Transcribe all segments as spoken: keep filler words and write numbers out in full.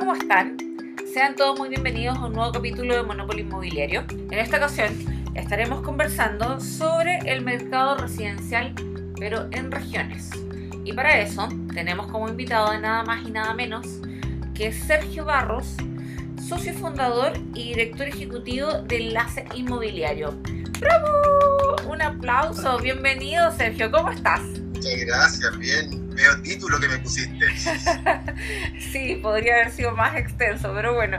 ¿cómo están? Sean todos muy bienvenidos a un nuevo capítulo de Monopoly Inmobiliario. En esta ocasión estaremos conversando sobre el mercado residencial, pero en regiones. Y para eso tenemos como invitado a nada más y nada menos que Sergio Barros, socio fundador y director ejecutivo de Enlace Inmobiliario. ¡Bravo! Un aplauso. Bienvenido, Sergio. ¿Cómo estás? Muchas gracias. Bien. Veo título que me pusiste. Sí, podría haber sido más extenso, pero bueno.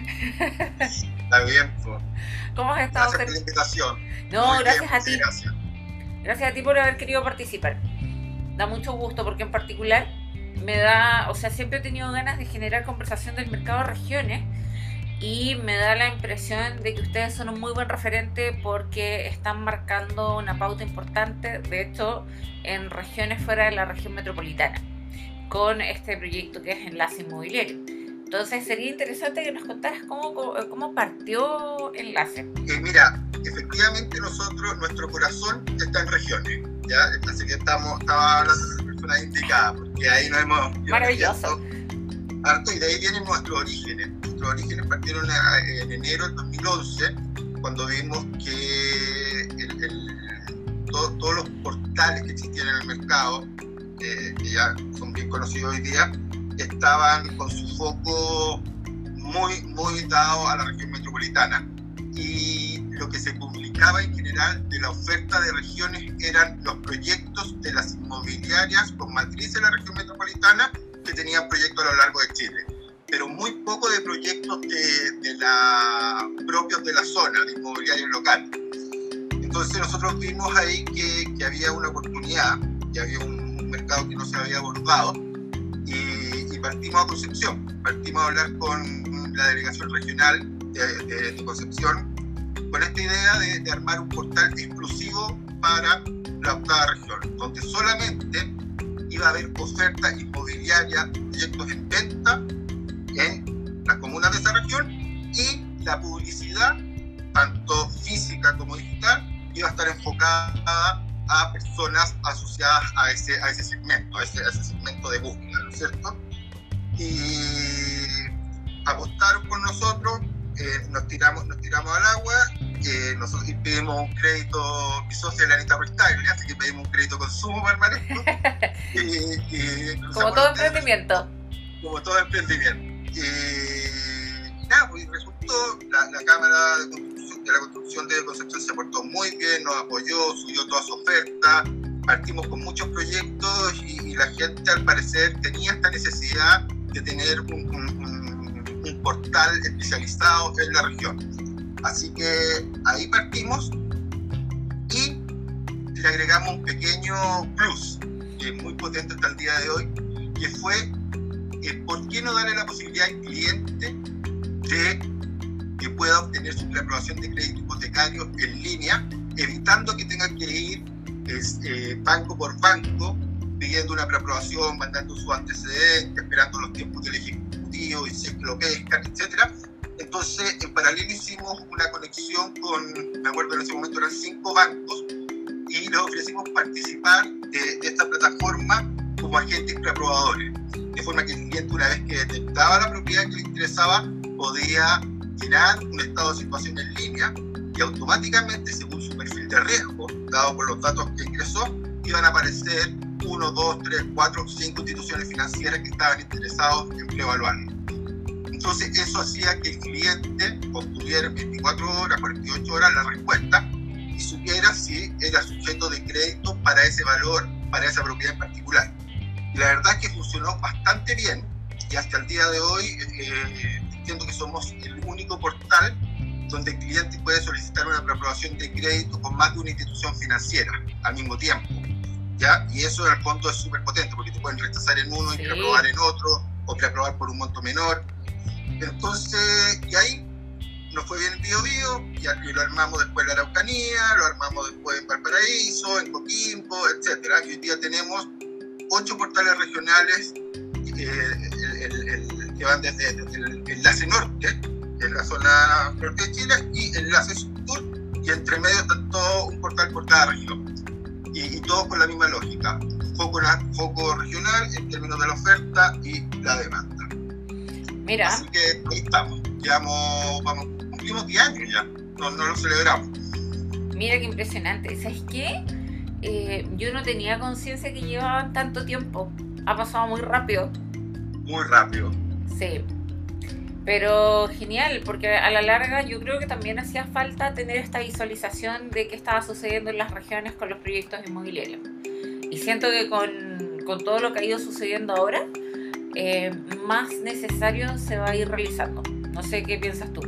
Está bien, pues. ¿Cómo has estado? Gracias por la invitación. No, Muy gracias bien, a ti. Gracias. Gracias a ti por haber querido participar. Da mucho gusto porque en particular me da, o sea, siempre he tenido ganas de generar conversación del mercado de regiones y me da la impresión de que ustedes son un muy buen referente porque están marcando una pauta importante, de hecho, en regiones fuera de la región metropolitana, con este proyecto que es Enlace Inmobiliario. Entonces sería interesante que nos contaras cómo, cómo partió Enlace. Eh, mira, efectivamente nosotros, nuestro corazón está en regiones, ¿ya? Así que estamos, estaba hablando de la persona indicada, porque ahí nos hemos... Maravilloso. Harto, y de ahí vienen nuestros orígenes. Nuestros orígenes partieron en enero del dos mil once, cuando vimos que el, el, todo, todos los portales que existían en el mercado, eh, que ya son bien conocidos hoy día, estaban con su foco muy, muy dado a la región metropolitana. Y lo que se publicaba en general de la oferta de regiones eran los proyectos de las inmobiliarias con matriz en la región metropolitana que tenían proyectos a lo largo de Chile, pero muy poco de proyectos de, de la, propios de la zona, de inmobiliarios locales. Entonces nosotros vimos ahí que, que había una oportunidad, que había un, un mercado que no se había abordado, y, y partimos a Concepción, partimos a hablar con la delegación regional de, de, de Concepción, con esta idea de, de armar un portal exclusivo para la octava región, donde solamente iba a haber oferta inmobiliaria, proyectos en venta en las comunas de esa región, y la publicidad, tanto física como digital, iba a estar enfocada a personas asociadas a ese, a ese segmento, a ese, a ese segmento de búsqueda, ¿no es cierto? Y apostaron con nosotros, eh, nos, tiramos, nos tiramos al agua, eh, nosotros pedimos un crédito, mi socia es la Anita Rectable, así que pedimos un crédito consumo para el manejo. y, y, como todo emprendimiento. Como todo emprendimiento. Y nada, pues resultó, la, la Cámara de, Construcción, de la Construcción de Concepción se portó muy bien, nos apoyó, subió toda su oferta, partimos con muchos proyectos y, y la gente al parecer tenía esta necesidad de tener un, un, un, un portal especializado en la región. Así que ahí partimos y le agregamos un pequeño plus, que es muy potente hasta el día de hoy, que fue eh, ¿por qué no darle la posibilidad al cliente de que pueda obtener su preaprobación de crédito hipotecario en línea, evitando que tenga que ir es, eh, banco por banco pidiendo una preaprobación, mandando sus antecedentes, esperando los tiempos del ejecutivo y si es que lo pescan, etcétera? Entonces, en paralelo hicimos una conexión con, me acuerdo en ese momento eran cinco bancos, y les ofrecimos participar de, de esta plataforma como agentes preaprobadores, de forma que el cliente, una vez que detectaba la propiedad que le interesaba, podía llenar un estado de situación en línea y automáticamente, según su perfil de riesgo, dado por los datos que ingresó, iban a aparecer uno, dos, tres, cuatro, cinco instituciones financieras que estaban interesados en preevaluarlo. Entonces eso hacía que el cliente obtuviera en veinticuatro horas, cuarenta y ocho horas la respuesta y supiera si era sujeto de crédito para ese valor, para esa propiedad en particular. Y la verdad es que funcionó bastante bien y hasta el día de hoy eh, entiendo que somos el único portal donde el cliente puede solicitar una preaprobación de crédito con más de una institución financiera al mismo tiempo, ¿ya? Y eso en el fondo es súper potente porque te pueden rechazar en uno y sí. preaprobar en otro, o preaprobar por un monto menor. Entonces, y ahí nos fue bien el Bío Bío, y lo armamos después en la Araucanía, lo armamos después en Valparaíso, en Coquimbo, etcétera. Y hoy día tenemos ocho portales regionales eh, el, el, el, que van desde, desde el enlace norte, en la zona norte de Chile, y el enlace sur, y entre medio está todo un portal por cada región. Y, y todo con la misma lógica, foco, foco regional en términos de la oferta y la demanda. Mira. Así que ahí estamos, llevamos, vamos, cumplimos diez años ya, no, no lo celebramos. Mira qué impresionante. ¿Sabes qué? Eh, yo no tenía conciencia que llevaban tanto tiempo. Ha pasado muy rápido. Muy rápido. Sí. Pero genial, porque a la larga yo creo que también hacía falta tener esta visualización de qué estaba sucediendo en las regiones con los proyectos inmobiliarios. Y siento que con, con todo lo que ha ido sucediendo ahora, eh, más necesario se va a ir realizando. No sé qué piensas tú.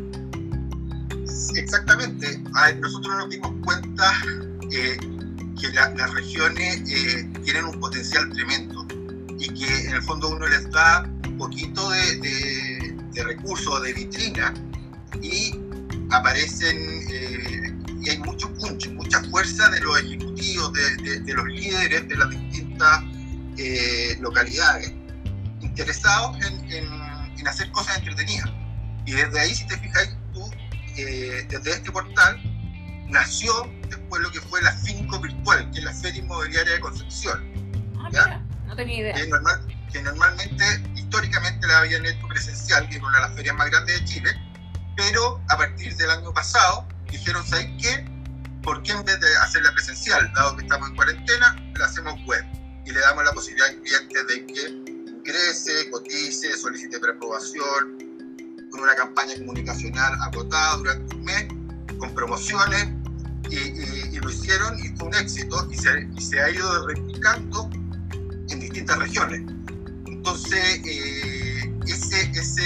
Exactamente. A ver, nosotros nos dimos cuenta eh, que la, las regiones eh, tienen un potencial tremendo y que en el fondo uno les da un poquito de, de, de recursos, de vitrina, y aparecen eh, y hay mucho punch, mucha fuerza de los ejecutivos, de, de, de los líderes de las distintas eh, localidades interesados en, en, en hacer cosas entretenidas. Y desde ahí, si te fijas tú, eh, desde este portal nació después lo que fue la Finco Virtual, que es la Feria Inmobiliaria de Concepción. Ah, mira, no tenía idea. Que, normal, que normalmente, históricamente la habían hecho presencial, que es una de las ferias más grandes de Chile, pero a partir del año pasado dijeron, ¿sabes qué? ¿Por qué en vez de hacerla presencial, dado que estamos en cuarentena, la hacemos web? Y le damos la posibilidad al cliente de que ingrese, cotice, solicite preaprobación, con una campaña comunicacional agotada durante un mes, con promociones, y, y, y lo hicieron y fue un éxito, y se, y se ha ido replicando en distintas regiones. Entonces, eh, ese,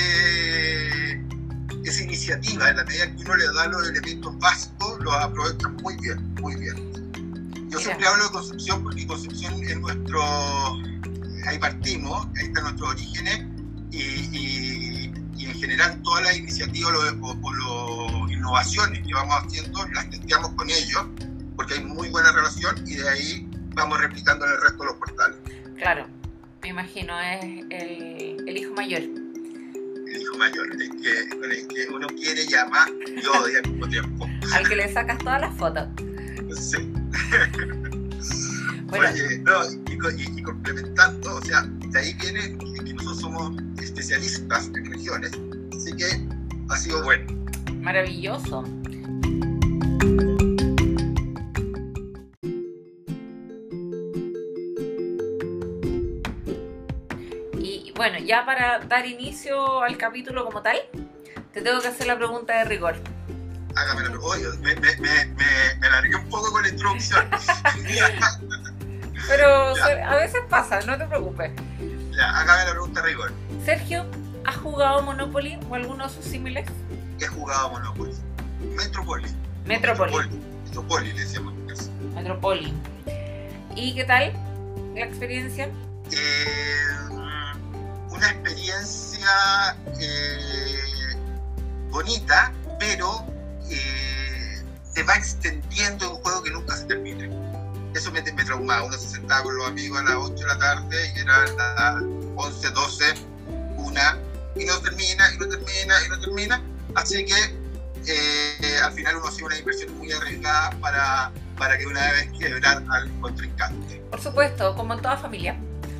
ese, esa iniciativa, en la medida que uno le da los elementos básicos, los aprovecha muy bien, muy bien. Yo siempre hablo de Concepción porque Concepción es nuestro, ahí partimos, ahí están nuestros orígenes, y, y, y en general todas las iniciativas o, o las innovaciones que vamos haciendo las testeamos con ellos, porque hay muy buena relación, y de ahí vamos replicando en el resto de los portales. Claro, me imagino, es el, el hijo mayor. El hijo mayor, el que, con el que uno quiere y ama y odia al mismo tiempo. Al que le sacas todas las fotos. Sí. Bueno. Oye, no, y, y, y complementando, o sea, de ahí viene que nosotros somos especialistas en regiones, así que ha sido bueno. Maravilloso. Y bueno, ya para dar inicio al capítulo como tal, te tengo que hacer la pregunta de rigor. Hágame la pregunta. Oye, me, me, me, me, me alargué un poco con la introducción. Pero ya. A veces pasa, no te preocupes. Ya, hágame la pregunta de rigor. Sergio, ¿has jugado Monopoly o alguno de sus símiles? He jugado Monopoly. Metropoly. Metropoly. Metropoly, Metropoly le decíamos. Metropoly. ¿Y qué tal la experiencia? Eh, una experiencia eh, bonita, pero eh, se va extendiendo en un juego que nunca se termina. Eso me, me traumaba. Uno se sentaba con los amigos a las ocho de la tarde y eran las once, doce, una, y no termina, y no termina, y no termina. Así que eh, al final uno hacía una inversión muy arriesgada para, para que una vez quebrar al contrincante. Por supuesto, como en toda familia.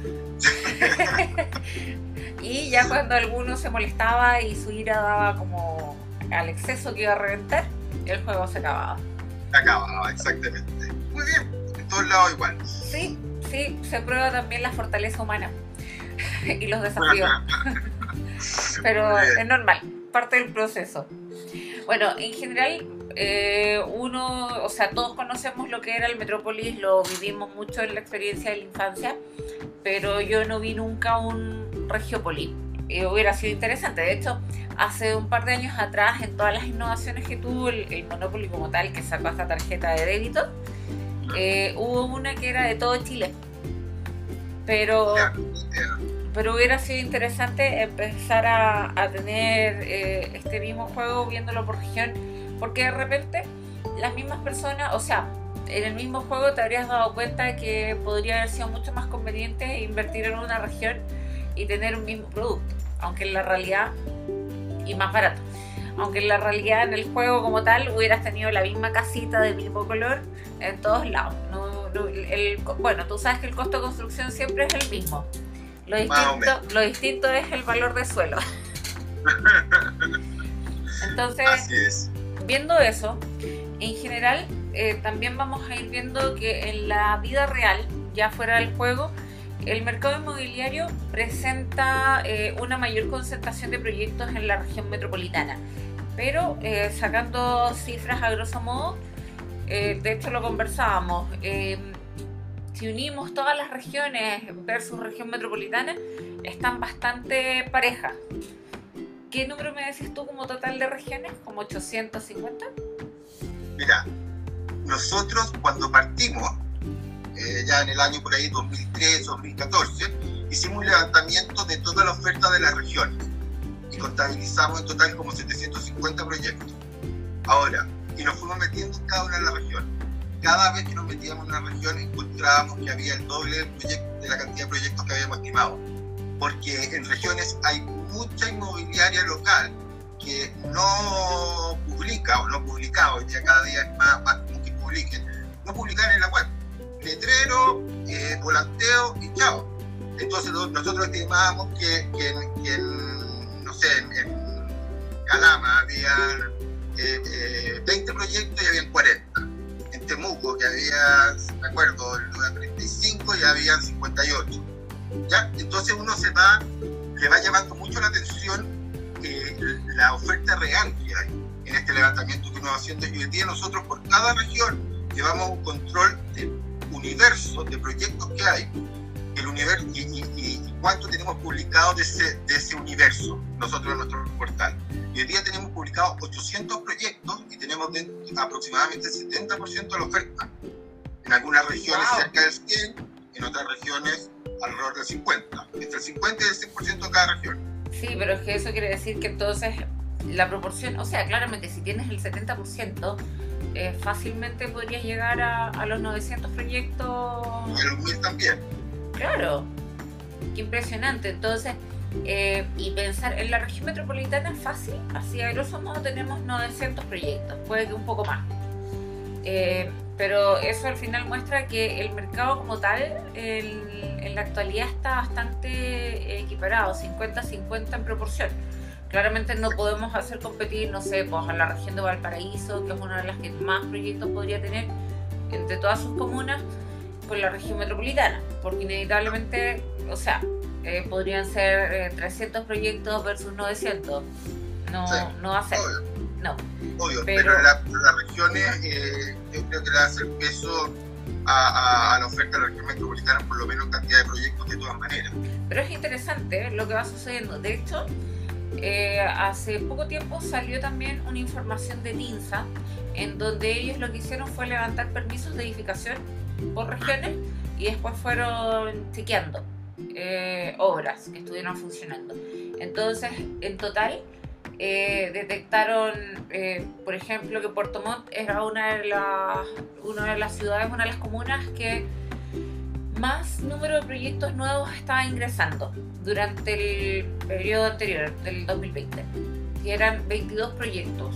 Y ya cuando alguno se molestaba y su ira daba como al exceso que iba a reventar, el juego se acababa. Se acababa, exactamente. Muy bien, en todos lados igual. Sí, sí, se prueba también la fortaleza humana y los desafíos. Pero es normal, parte del proceso. Bueno, en general, eh, uno, o sea, todos conocemos lo que era el Metrópolis, lo vivimos mucho en la experiencia de la infancia, pero yo no vi nunca un Regiópolis. Eh, hubiera sido interesante. De hecho, hace un par de años atrás, en todas las innovaciones que tuvo el, el Monopoly como tal, que sacó esta tarjeta de débito, eh, hubo una que era de todo Chile. Pero... Pero hubiera sido interesante empezar a, a tener eh, este mismo juego viéndolo por región, porque de repente las mismas personas, o sea, en el mismo juego te habrías dado cuenta que podría haber sido mucho más conveniente invertir en una región y tener un mismo producto, aunque en la realidad, y más barato, aunque en la realidad en el juego como tal hubieras tenido la misma casita del mismo color en todos lados. No, no, el, bueno, tú sabes que el costo de construcción siempre es el mismo. Lo distinto, lo distinto es el valor de suelo. Entonces, así es. Viendo eso, en general, eh, también vamos a ir viendo que en la vida real, ya fuera del juego, el mercado inmobiliario presenta eh, una mayor concentración de proyectos en la región metropolitana. Pero eh, sacando cifras a grosso modo, eh, de hecho lo conversábamos, eh, si unimos todas las regiones versus región metropolitana, están bastante parejas. ¿Qué número me decís tú como total de regiones? ¿Como ochocientos cincuenta? Mira, nosotros cuando partimos, eh, ya en el año por ahí dos mil trece, dos mil catorce, hicimos un levantamiento de toda la oferta de las regiones y contabilizamos en total como setecientos cincuenta proyectos. Ahora, y nos fuimos metiendo en cada una de las regiones. Cada vez que nos metíamos en una región encontrábamos que había el doble del proyecto, de la cantidad de proyectos que habíamos estimado. Porque en regiones hay mucha inmobiliaria local que no publica o no publica, hoy día cada día es más, más común que publiquen, no publican en la web. Letrero, eh, volanteo y chao. Entonces nosotros estimábamos que, que, en, que en, no sé, en, en Calama había eh, eh, veinte proyectos y habían cuarenta. En Temuco, que había, me acuerdo, treinta y cinco y habían cincuenta y ocho. ¿Ya? Entonces uno se va, le va llamando mucho la atención eh, la oferta real que hay en este levantamiento que uno va haciendo. Y hoy día nosotros por cada región llevamos un control del universo de proyectos que hay, el universo, y, y, y cuánto tenemos publicado de ese, de ese universo nosotros en nuestro portal. Y hoy día tenemos publicados ochocientos proyectos y tenemos de, aproximadamente el setenta por ciento de la oferta. En algunas regiones wow. cerca del cien, en otras regiones alrededor del cincuenta, entre el cincuenta y el cien por ciento de cada región. Sí, pero es que eso quiere decir que entonces la proporción, o sea, claramente si tienes el setenta por ciento, eh, fácilmente podrías llegar a, a los novecientos proyectos. Y a los mil también. Claro, qué impresionante. Entonces, eh, y pensar en la región metropolitana es fácil, así a grosso modo tenemos novecientos proyectos, puede que un poco más. Eh, pero eso al final muestra que el mercado como tal el, en la actualidad está bastante equiparado, cincuenta cincuenta en proporción. Claramente no podemos hacer competir, no sé, pues a la región de Valparaíso, que es una de las que más proyectos podría tener entre todas sus comunas, con la región metropolitana, porque inevitablemente, o sea, eh, podrían ser eh, trescientos proyectos versus novecientos, no, sí, no va a ser. Obvio. No. Obvio, pero, pero la, las regiones eh, yo creo que le hace el peso a, a, a la oferta de la región metropolitana, por lo menos cantidad de proyectos de todas maneras. Pero es interesante lo que va sucediendo. De hecho, eh, hace poco tiempo salió también una información de TINSA en donde ellos lo que hicieron fue levantar permisos de edificación por regiones y después fueron chequeando eh, obras que estuvieron funcionando. Entonces, en total, Eh, detectaron, eh, por ejemplo, que Puerto Montt era una de, las, una de las ciudades, una de las comunas que más número de proyectos nuevos estaba ingresando durante el periodo anterior, del dos mil veinte, que eran veintidós proyectos.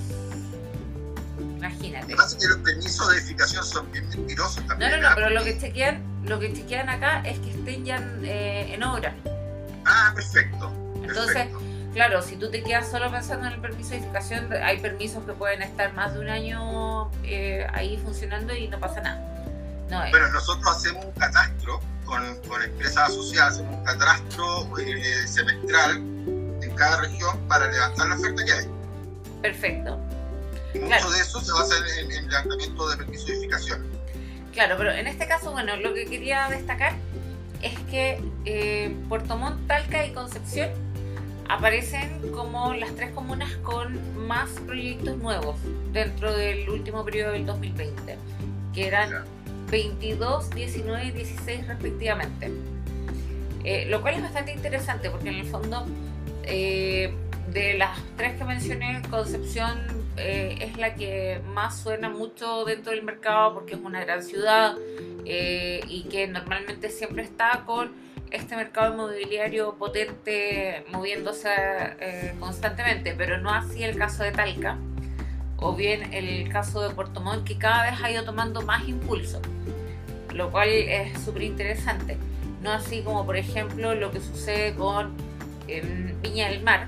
Imagínate. Lo que pasa es que los permisos de edificación son bien mentirosos también. No, no, no, pero lo que chequean, lo que chequean acá es que estén ya eh, en obra. Ah, perfecto. Entonces, perfecto. Claro, si tú te quedas solo pensando en el permiso de edificación, hay permisos que pueden estar más de un año eh, ahí funcionando y no pasa nada. No, eh. Bueno, nosotros hacemos un catastro con, con empresas asociadas, hacemos un catastro eh, semestral en cada región para levantar la oferta que hay. Perfecto. Y mucho claro. de eso se basa en, en el levantamiento de permiso de edificación. Claro, pero en este caso, bueno, lo que quería destacar es que eh, Puerto Montt, Talca y Concepción aparecen como las tres comunas con más proyectos nuevos dentro del último periodo del dos mil veinte, que eran veintidós, diecinueve y dieciséis respectivamente. Eh, lo cual es bastante interesante porque en el fondo eh, de las tres que mencioné, Concepción eh, es la que más suena mucho dentro del mercado porque es una gran ciudad eh, y que normalmente siempre está con este mercado inmobiliario potente moviéndose eh, constantemente, pero no así el caso de Talca o bien el caso de Puerto Montt, que cada vez ha ido tomando más impulso, lo cual es súper interesante. No así como por ejemplo lo que sucede con eh, Viña del Mar,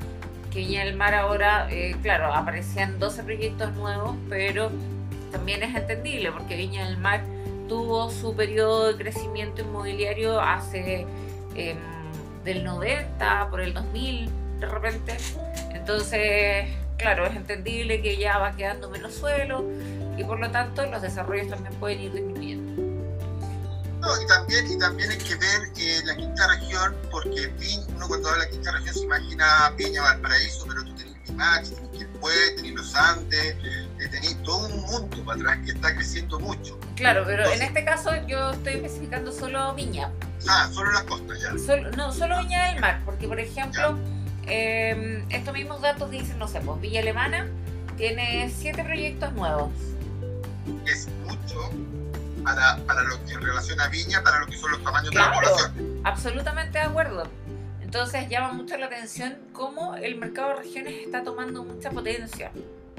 que Viña del Mar ahora, eh, claro, aparecían doce proyectos nuevos, pero también es entendible porque Viña del Mar tuvo su periodo de crecimiento inmobiliario hace eh, del noventa, por el dos mil de repente. Entonces, claro, es entendible que ya va quedando menos suelo y por lo tanto los desarrollos también pueden ir disminuyendo. No, y también, y también hay que ver eh, la quinta región, porque uno cuando habla de la quinta región se imagina Viña, Valparaíso, pero tú tenés Limache, tenés Quilpué, tenés Los Andes, eh, tenés todo un mundo para atrás que está creciendo mucho. Claro, pero Entonces, en este caso yo estoy especificando solo Viña. Ah, solo las costas ya. Solo, no, solo Viña del Mar, porque por ejemplo, eh, estos mismos datos dicen, no sé, pues Villa Alemana tiene siete proyectos nuevos. Es mucho para, para lo que en relación a Viña, para lo que son los tamaños Claro, de la población. Absolutamente de acuerdo. Entonces llama mucho la atención cómo el mercado de regiones está tomando mucha potencia.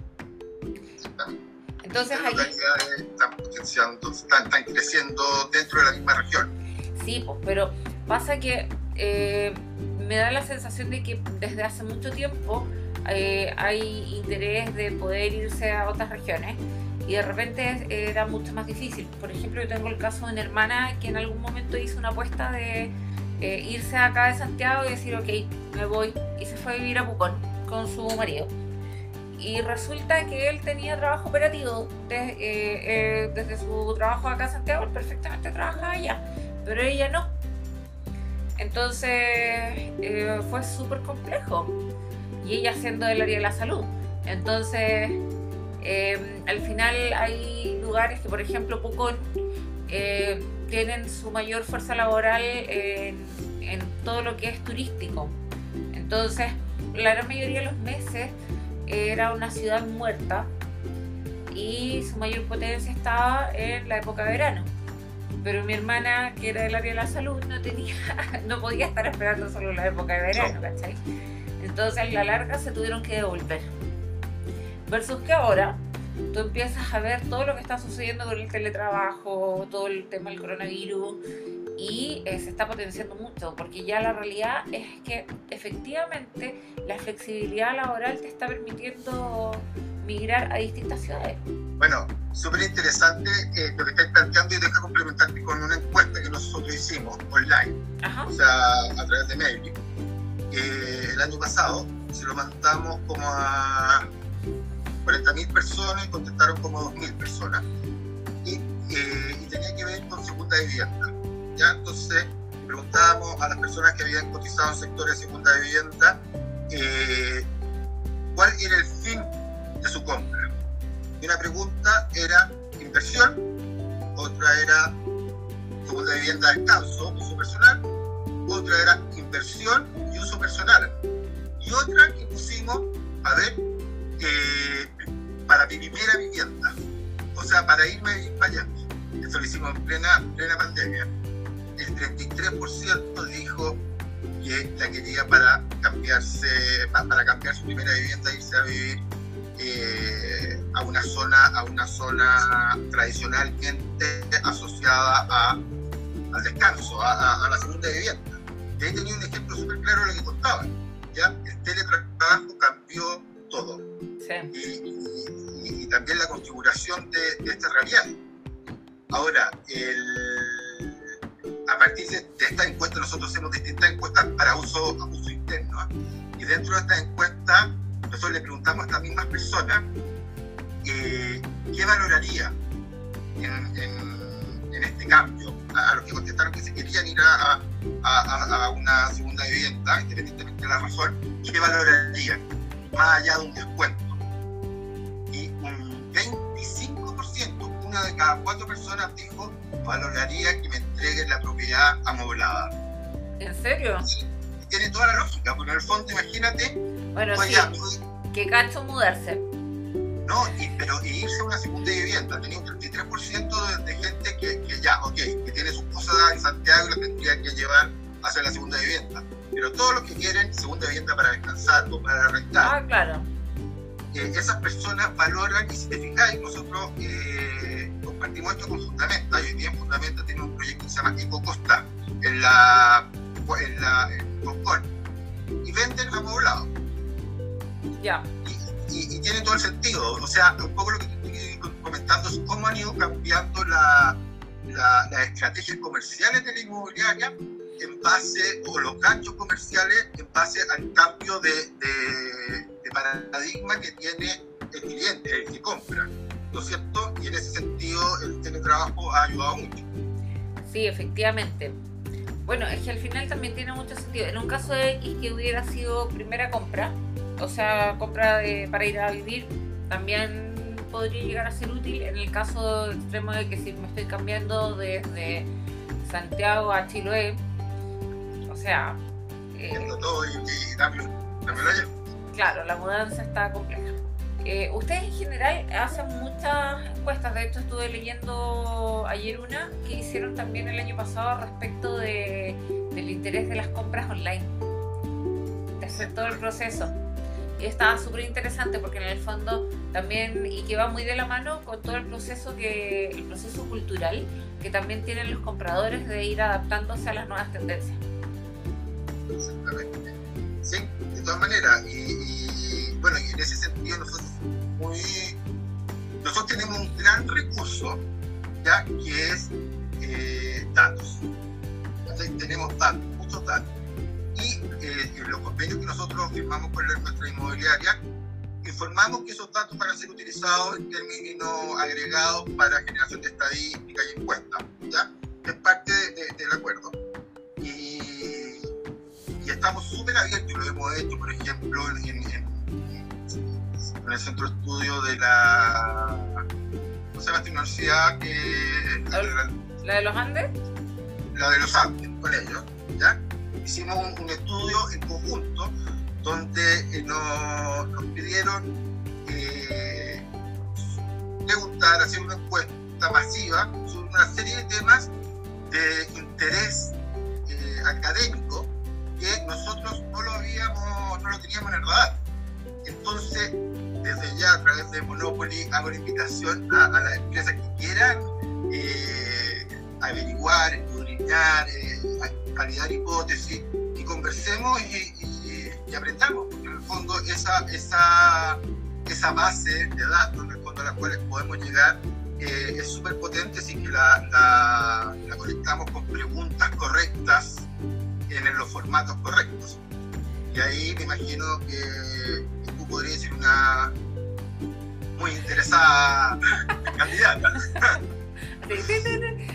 Entonces las localidades están potenciando, están, están creciendo dentro de la misma región. Sí, pues, pero pasa que eh, me da la sensación de que desde hace mucho tiempo eh, hay interés de poder irse a otras regiones y de repente era mucho más difícil. Por ejemplo, yo tengo el caso de una hermana que en algún momento hizo una apuesta de eh, irse acá de Santiago y decir, ok, me voy, y se fue a vivir a Pucón con su marido. Y resulta que él tenía trabajo operativo de, eh, eh, desde su trabajo acá en Santiago, él perfectamente trabajaba allá, pero ella no. Entonces eh, fue súper complejo, y ella siendo del área de la salud. Entonces eh, al final hay lugares que, por ejemplo, Pucón eh, tienen su mayor fuerza laboral en, en todo lo que es turístico. Entonces la gran mayoría de los meses era una ciudad muerta y su mayor potencia estaba en la época de verano. Pero mi hermana, que era del área de la salud, no tenía, no podía estar esperando solo la época de verano, ¿cachai? Entonces a la larga se tuvieron que devolver. Versus que ahora tú empiezas a ver todo lo que está sucediendo con el teletrabajo, todo el tema del coronavirus, y eh, se está potenciando mucho, porque ya la realidad es que efectivamente la flexibilidad laboral te está permitiendo migrar a distintas ciudades. Bueno, súper interesante eh, lo que estáis planteando, y deja complementarte con una encuesta que nosotros hicimos online. Ajá. O sea, a través de mail. Eh, el año pasado se lo mandamos como a cuarenta mil personas y contestaron como dos mil personas. Y, eh, y tenía que ver con segunda vivienda. ¿Ya? Entonces preguntábamos a las personas que habían cotizado en sectores de segunda vivienda eh, cuál era el fin de su compra. Y una pregunta era inversión, otra era segunda vivienda de descanso, uso personal, otra era inversión y uso personal, y otra que pusimos, a ver, eh, para mi primera vivienda, o sea, para irme a vivir para allá. Eso lo hicimos en plena, plena pandemia. El treinta y tres por ciento dijo que la quería para cambiarse, para cambiar su primera vivienda e irse a vivir eh, a una zona, a una zona tradicionalmente asociada a, al descanso, a, a, a la segunda vivienda. Y ahí tenía un ejemplo súper claro de lo que contaba. ¿Ya? El teletrabajo cambió todo. Sí. Y, y, y, y también la configuración de, de esta realidad. Ahora, el a partir de, de esta encuesta nosotros hacemos distintas encuestas para uso, uso interno, ¿eh? Y dentro de esta encuesta nosotros le preguntamos a estas mismas personas eh, qué valoraría en, en, en este cambio, a, a los que contestaron que se querían ir a, a, a, a una segunda vivienda, independientemente de la razón, qué valorarían, más allá de un descuento. Y un veinticinco por ciento, una de cada cuatro personas dijo valoraría que me entreguen la propiedad amoblada. ¿En serio? Y tiene toda la lógica, porque en el fondo, imagínate, bueno, pues sí, ya, que cacho mudarse. No, y, pero e irse a una segunda vivienda, tenía un treinta y tres por ciento de, de gente que, que ya, ok, que tiene sus cosas en Santiago y las tendría que llevar hacia la segunda vivienda. Pero todos los que quieren segunda vivienda para descansar o para rentar, Ah, claro. eh, esas personas valoran, y si te fijáis, nosotros eh, compartimos esto con Fundamenta, y hoy día en Fundamenta tiene un proyecto que se llama Ecocosta, en la, en la en Concón, y venden amoblado. Ya. Y, y, y tiene todo el sentido. O sea, un poco lo que te estoy comentando es cómo han ido cambiando la, la, las estrategias comerciales de la inmobiliaria en base, o los ganchos comerciales en base al cambio de, de, de paradigma que tiene el cliente, el que compra, ¿no es cierto? Y en ese sentido el teletrabajo ha ayudado mucho. Sí, efectivamente. Bueno, es que al final también tiene mucho sentido. En un caso de X que hubiera sido primera compra, o sea, compra de, para ir a vivir, también podría llegar a ser útil en el caso extremo de que si me estoy cambiando desde Santiago a Chiloé, o sea... Eh, todo y, y dámelo, dámelo ayer. Claro, la mudanza está compleja. Eh, ustedes en general hacen muchas encuestas, de hecho estuve leyendo ayer una que hicieron también el año pasado respecto de, del interés de las compras online, de hacer todo el proceso. Y estaba súper interesante porque en el fondo también, y que va muy de la mano con todo el proceso, que, el proceso cultural que también tienen los compradores de ir adaptándose a las nuevas tendencias. Exactamente. Sí, de todas maneras. Y, y bueno, y en ese sentido nosotros muy, nosotros tenemos un gran recurso, ya, que es eh, datos. Entonces, tenemos datos, muchos datos. Y eh, en los convenios que nosotros firmamos con nuestra inmobiliaria, informamos que esos datos van a ser utilizados en términos agregados para generación de estadística y encuestas, ¿ya? Es parte de, de, del acuerdo. Y, y estamos súper abiertos, y lo hemos hecho, por ejemplo, en, en, en el centro de estudio de la... ¿Cómo se llama esta universidad? Que, ¿La, la, ¿La de los Andes? La de los Andes, con ellos, ¿ya? Hicimos un, un estudio en conjunto donde eh, nos, nos pidieron eh, preguntar, hacer una encuesta masiva sobre una serie de temas de interés eh, académico que nosotros no lo habíamos, no lo teníamos en el radar. Entonces, desde ya a través de Monopoly hago la invitación a, a las empresas que quieran eh, averiguar, escudriñar, eh, validar hipótesis, y conversemos y, y, y aprendamos, porque en el fondo esa, esa, esa base de datos en el fondo a las cuales podemos llegar eh, es súper potente si que la, la, la conectamos con preguntas correctas en los formatos correctos. Y ahí me imagino que, que tú podrías ser una muy interesada candidata. Sí, sí, sí, sí.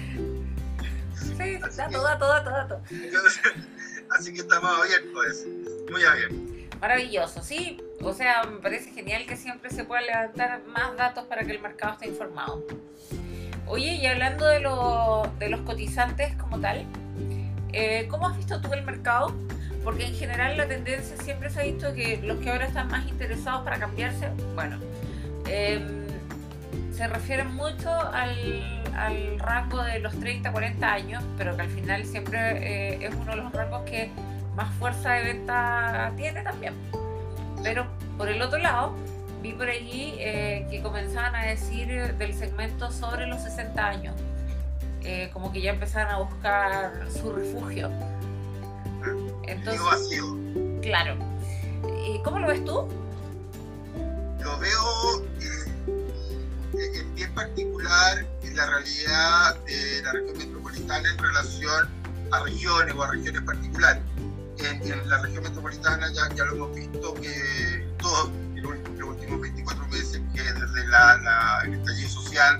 Sí, dato, dato, dato, dato. Así que estamos abiertos a eso, muy abiertos. Maravilloso, sí. O sea, me parece genial que siempre se puedan levantar más datos para que el mercado esté informado. Oye, y hablando de, lo, de los cotizantes como tal, eh, ¿cómo has visto tú el mercado? Porque en general la tendencia siempre se ha visto que los que ahora están más interesados para cambiarse, bueno, eh, se refieren mucho al, al rango de los treinta, cuarenta años, pero que al final siempre eh, es uno de los rangos que más fuerza de venta tiene también. Pero por el otro lado, vi por allí eh, que comenzaban a decir del segmento sobre los sesenta años, eh, como que ya empezaron a buscar su refugio. Entonces, vacío. Claro. ¿Y cómo lo ves tú? Lo veo eh, en bien particular en la realidad de la región metropolitana en relación a regiones o a regiones particulares. En, en la región metropolitana ya, ya lo hemos visto que todos los últimos veinticuatro meses, que desde la, la, el estallido social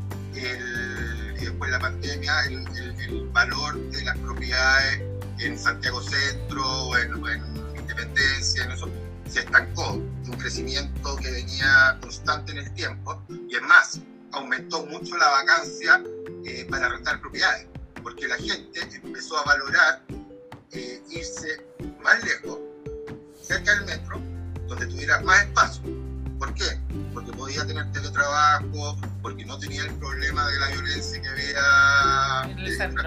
el, y después la pandemia, el, el, el valor de las propiedades en Santiago Centro o en, en Independencia, en eso, se estancó, de un crecimiento que venía constante en el tiempo, y es más, aumentó mucho la vacancia eh, para rentar propiedades, porque la gente empezó a valorar eh, irse más lejos, cerca del metro, donde tuviera más espacio. ¿Por qué? Porque podía tener teletrabajo, porque no tenía el problema de la violencia que había en el centro.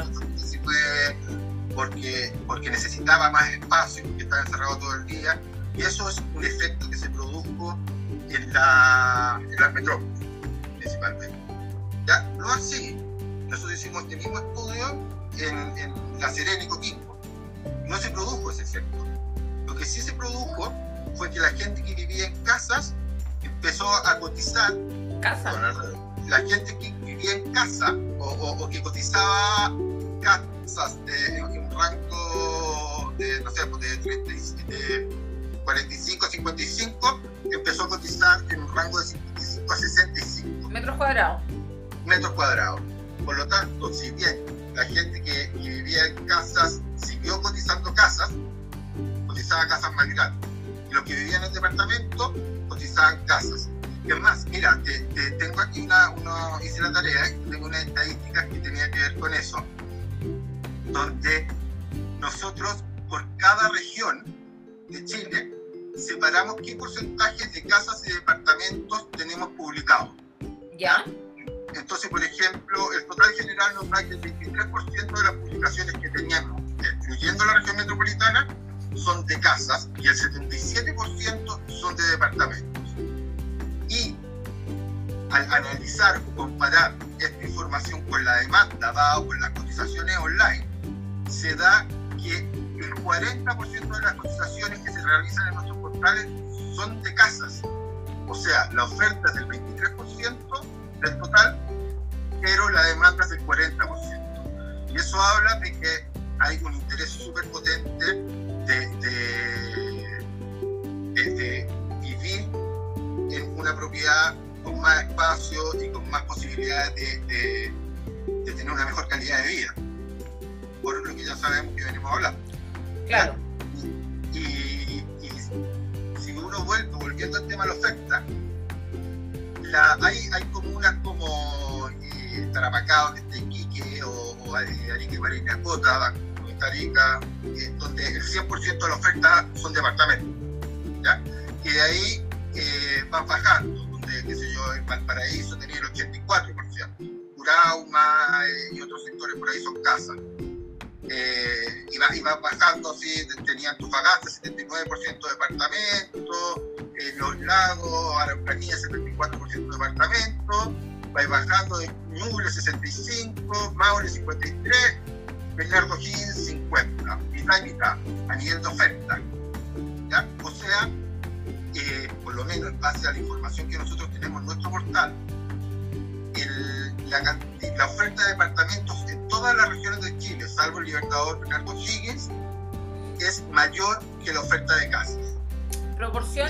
Porque, porque necesitaba más espacio, porque estaba encerrado todo el día, y eso es un efecto que se produjo en, la, en las metrópolis, principalmente. Ya, no así, nosotros hicimos este mismo estudio en, en La Serena y Coquimbo, no se produjo ese efecto. Lo que sí se produjo fue que la gente que vivía en casas empezó a cotizar. ¿Casa? Bueno, la gente que vivía en casa o, o, o que cotizaba casas de, en un rango de, no sé, de, treinta, de cuarenta y cinco a cincuenta y cinco, empezó a cotizar en un rango de cincuenta y cinco a sesenta y cinco metros cuadrados. Metros cuadrados. Por lo tanto, si bien la gente que, que vivía en casas siguió cotizando casas, cotizaba casas más grandes. Y los que vivían en departamentos cotizaban casas. Es más, mira, te, te tengo aquí una, una, hice la tarea, ¿eh? Tengo unas estadísticas que tenía que ver con eso, donde nosotros por cada región de Chile separamos qué porcentaje de casas y departamentos tenemos publicados. ¿Ya? Entonces, por ejemplo, el total general nos da que el veintitrés por ciento de las publicaciones que teníamos, incluyendo la región metropolitana, son de casas y el setenta y siete por ciento son de departamentos. Y al analizar o comparar esta información con la demanda dada por las cotizaciones online, se da que el cuarenta por ciento de las cotizaciones que se realizan en nuestros portales son de casas. O sea, la oferta es del veintitrés por ciento del total, pero la demanda es del cuarenta por ciento. Y eso habla de que hay un interés súper potente de, de, de, de vivir en una propiedad con más espacio y con más posibilidades de, de, de tener una mejor calidad de vida, por lo que ya sabemos que venimos hablando. Claro. Y, y, y si uno vuelve, volviendo al tema de la oferta, la, hay, hay comunas como eh, Tarapacá, que está Iquique, o, o Arica y Parinacota, Costa Rica, eh, donde el cien por ciento de la oferta son departamentos, ¿ya? Y de ahí eh, van bajando, donde, qué sé yo, en Valparaíso tenía el ochenta y cuatro por ciento, Urauma eh, y otros sectores por ahí son casas. Eh, y, va, y va bajando así, tenía Antofagasta setenta y nueve por ciento de departamentos, eh, Los Lagos, Araucanía setenta y cuatro por ciento de departamentos, va bajando de Ñuble sesenta y cinco por ciento, Maule cincuenta y tres por ciento, Bernardo Higgins cincuenta por ciento, mitad y mitad a nivel de oferta, ¿ya? O sea, eh, por lo menos en base a la información que nosotros tenemos en nuestro portal, el, la, la oferta de departamentos en todas las regiones de Chile, salvo el Libertador Bernardo Higgins, es mayor que la oferta de casas. ¿Proporción?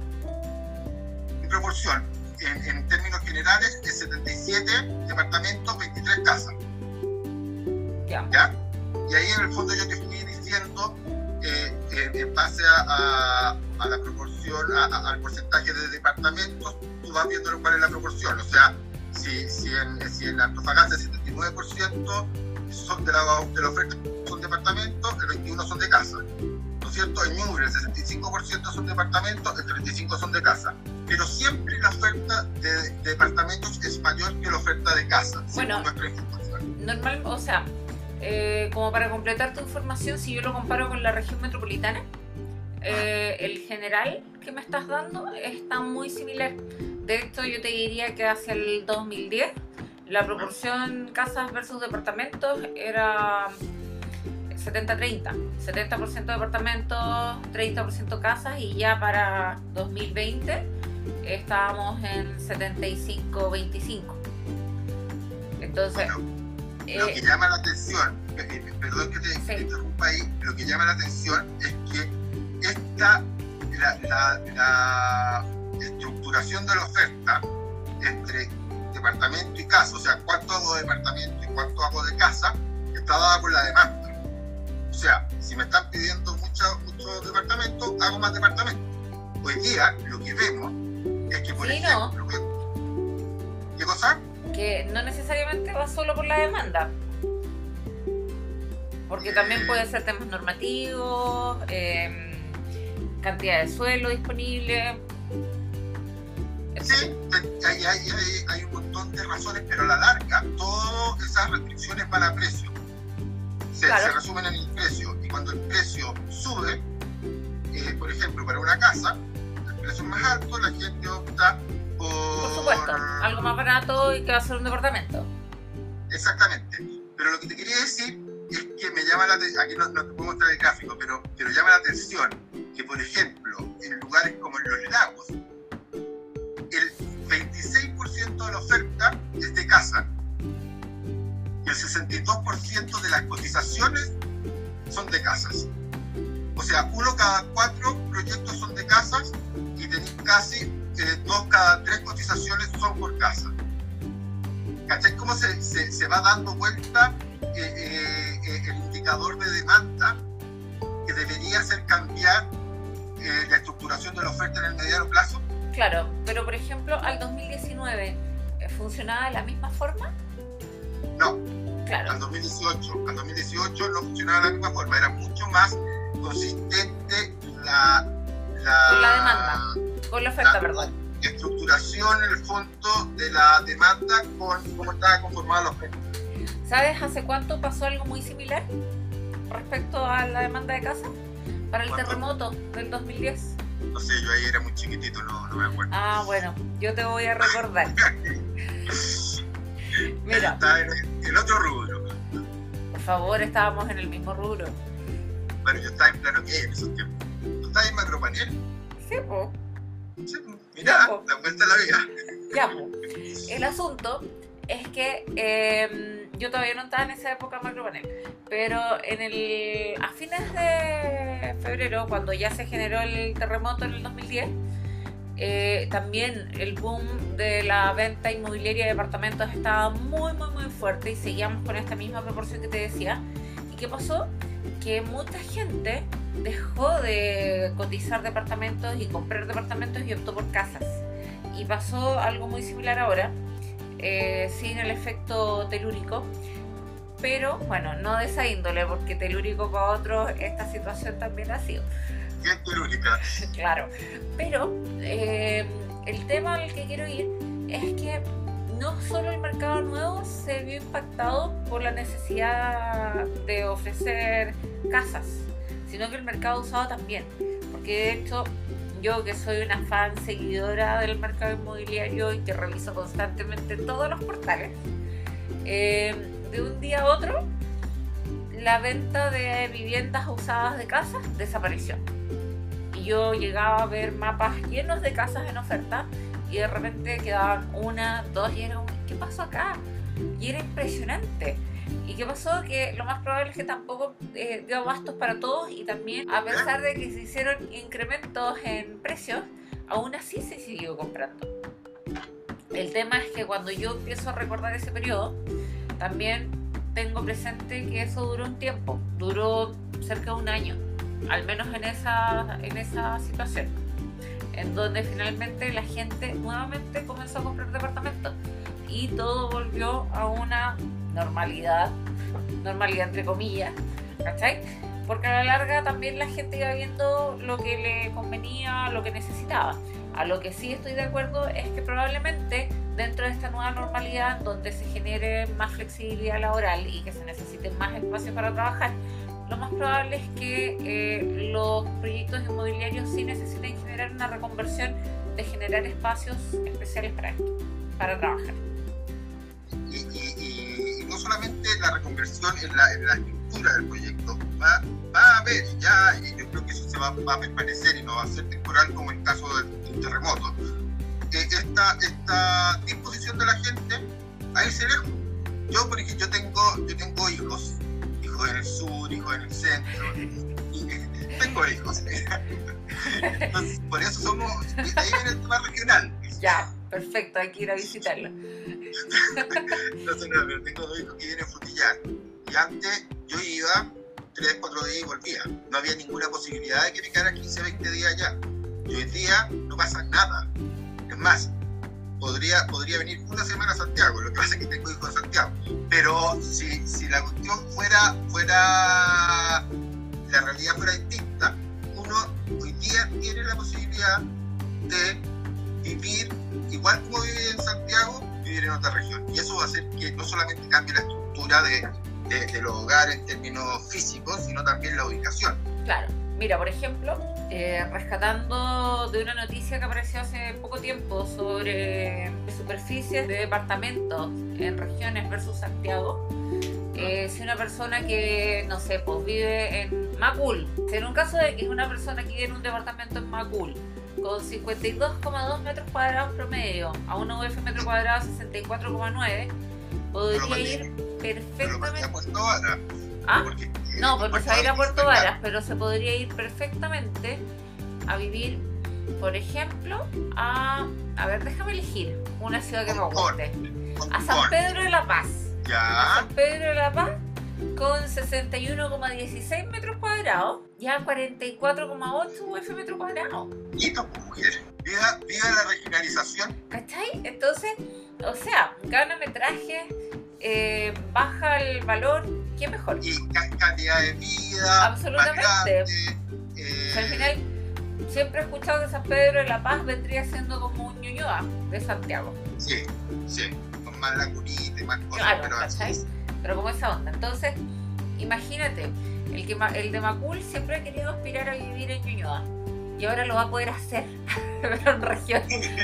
En proporción, en, en términos generales, es setenta y siete departamentos, veintitrés casas. Ya. ¿Ya? Y ahí en el fondo yo te fui diciendo, eh, eh, en base a, a, a la proporción, a, a, al porcentaje de departamentos, tú vas viendo cuál es la proporción. O sea, si, si, en, si en Antofagasta el setenta y nueve por ciento son de, la, de la oferta son departamentos, el veintiuno por ciento son de casa. ¿No es cierto? En Ñuble el sesenta y cinco por ciento son departamentos, el treinta y cinco por ciento son de casa. Pero siempre la oferta de, de departamentos es mayor que la oferta de casa. Bueno, normal, o sea, eh, como para completar tu información, si yo lo comparo con la región metropolitana, eh, el general que me estás dando está muy similar. De hecho, yo te diría que hacia el dos mil diez la proporción casas versus departamentos era setenta treinta. setenta por ciento departamentos, treinta por ciento casas, y ya para dos mil veinte estábamos en setenta y cinco veinticinco. Entonces, bueno, eh, lo que llama la atención, eh, perdón que te, sí. te interrumpa ahí, lo que llama la atención es que esta, la, la, la estructuración de la oferta entre departamento y casa, o sea, cuánto hago de departamento y cuánto hago de casa, está dada por la demanda. O sea, si me están pidiendo muchos mucho departamentos, hago más departamentos. Hoy día lo que vemos es que, por sí, ejemplo, no. ¿qué cosa? Que no necesariamente va solo por la demanda, porque también puede ser temas normativos, eh, cantidad de suelo disponible. Sí, hay, hay, hay, hay un montón de razones, pero a la larga todas esas restricciones van a precio. Se, claro. se resumen en el precio, y cuando el precio sube, eh, por ejemplo, para una casa, el precio es más alto, la gente opta por... Por supuesto, algo más barato y que va a ser un departamento. Exactamente. Pero lo que te quería decir es que me llama la atención, aquí no, no te puedo mostrar el gráfico, pero, pero llama la atención que, por ejemplo, en lugar casas. O sea, uno cada cuatro proyectos son de casas y tenéis casi eh, dos cada tres cotizaciones son por casa. ¿Cachai? ¿Cómo se, se, se va dando vuelta eh, eh, eh, el indicador de demanda que debería hacer cambiar eh, la estructuración de la oferta en el mediano plazo? Claro, pero por ejemplo, al dos mil diecinueve, ¿funcionaba de la misma forma? No. Claro. Al dos mil dieciocho, al dos mil dieciocho no funcionaba de la misma forma, era mucho más consistente la, la, con la demanda, con la oferta, la, perdón. Estructuración en el fondo de la demanda con cómo estaba conformada la oferta. ¿Sabes hace cuánto pasó algo muy similar respecto a la demanda de casa? Para el ¿Cuánto? terremoto del dos mil diez. No sé, yo ahí era muy chiquitito, no, no me acuerdo. Ah, bueno, yo te voy a recordar. Mira, estaba en el otro rubro. por favor, estábamos en el mismo rubro. Bueno, yo estaba en plano que en esos tiempos. ¿Tú estabas en macropanel? Sí, po. Sí, mirá, Ya, po. la vuelta a la vida. Ya, po. El asunto es que eh, yo todavía no estaba en esa época en Macropanel, pero en el, a fines de febrero, cuando ya se generó el terremoto en el dos mil diez, eh, también el boom de la venta inmobiliaria de departamentos estaba muy, muy, muy fuerte y seguíamos con esta misma proporción que te decía. ¿Y qué pasó? Que mucha gente dejó de cotizar departamentos y comprar departamentos y optó por casas. Y pasó algo muy similar ahora, eh, sin el efecto telúrico, pero bueno, no de esa índole, porque telúrico para otros esta situación también ha sido. Bien telúrica. Claro, pero eh, el tema al que quiero ir es que no solo el mercado nuevo se vio impactado por la necesidad de ofrecer casas, sino que el mercado usado también, porque de hecho yo, que soy una fan seguidora del mercado inmobiliario y que reviso constantemente todos los portales, eh, de un día a otro la venta de viviendas usadas de casas desapareció. Y yo llegaba a ver mapas llenos de casas en oferta y de repente quedaban una, dos y era un, ¿qué pasó acá? Y era impresionante. ¿Y qué pasó? Que lo más probable es que tampoco eh, dio abastos para todos, y también, a pesar de que se hicieron incrementos en precios, aún así se siguió comprando. El tema es que cuando yo empiezo a recordar ese periodo, también tengo presente que eso duró un tiempo, duró cerca de un año, al menos en esa, en esa situación, en donde finalmente la gente nuevamente comenzó a comprar departamentos y todo volvió a una normalidad, normalidad entre comillas, ¿cachai? Porque a la larga también la gente iba viendo lo que le convenía, lo que necesitaba. A lo que sí estoy de acuerdo es que probablemente dentro de esta nueva normalidad, donde se genere más flexibilidad laboral y que se necesite más espacio para trabajar, lo más probable es que eh, los proyectos inmobiliarios sí necesiten generar una reconversión de generar espacios especiales para esto, para trabajar. Y, y, y, y no solamente la reconversión en la, en la estructura del proyecto, va, va a haber ya, y yo creo que eso se va, va a permanecer y no va a ser temporal como en el caso del, del terremoto, eh, esta, esta disposición de la gente a irse lejos. Yo, por ejemplo, yo tengo, yo tengo hijos, hijos en el sur, hijos en el centro, y, tengo hijos. Entonces, por eso somos, ahí viene el tema regional. Ya, perfecto, hay que ir a visitarlo. Entonces, no, pero tengo dos hijos que vienen a frutillar. Y antes yo iba tres, cuatro días y volvía. No había ninguna posibilidad de que me quedara quince, veinte días allá. Y hoy día no pasa nada. Es más, podría, podría venir una semana a Santiago. Lo que pasa es que tengo hijos en Santiago. Pero si, si la cuestión fuera, fuera, la realidad fuera distinta, uno hoy día tiene la posibilidad de vivir igual como vive en Santiago, vivir en otra región. Y eso va a hacer que no solamente cambie la estructura de, de, de los hogares en términos físicos, sino también la ubicación. Claro. Mira, por ejemplo, eh, rescatando de una noticia que apareció hace poco tiempo sobre superficies de departamentos en regiones versus Santiago, eh, si una persona que, no sé, pues vive en Macul, en un caso de que es una persona que vive en un departamento en Macul, con cincuenta y dos coma dos metros cuadrados promedio, a una U F metro cuadrado sesenta y cuatro coma nueve, podría ir perfectamente ¿Ah? Porque, no, porque se va a ir a Puerto Varas, Varas, pero se podría ir perfectamente a vivir, por ejemplo, a... A ver, déjame elegir una ciudad que me guste. A San Pedro de la Paz. Ya. A San Pedro de la Paz con sesenta y uno coma dieciséis metros cuadrados, ya cuarenta y cuatro coma ocho U F metro cuadrado. Y tu mujer. Viva, viva la regionalización. ¿Cachai? Entonces, o sea, gana metraje, eh, baja el valor, ¿qué mejor? Y ca calidad de vida. Absolutamente. Grande, eh... o sea, al final, siempre he escuchado que San Pedro de la Paz vendría siendo como un Ñuñoa de Santiago. Sí, sí, con más lagunita y más cosas, claro, pero ¿cachai? así. Pero como esa onda. Entonces, imagínate, el, que, el de Macul siempre ha querido aspirar a vivir en Ñuñoa y ahora lo va a poder hacer, pero en región.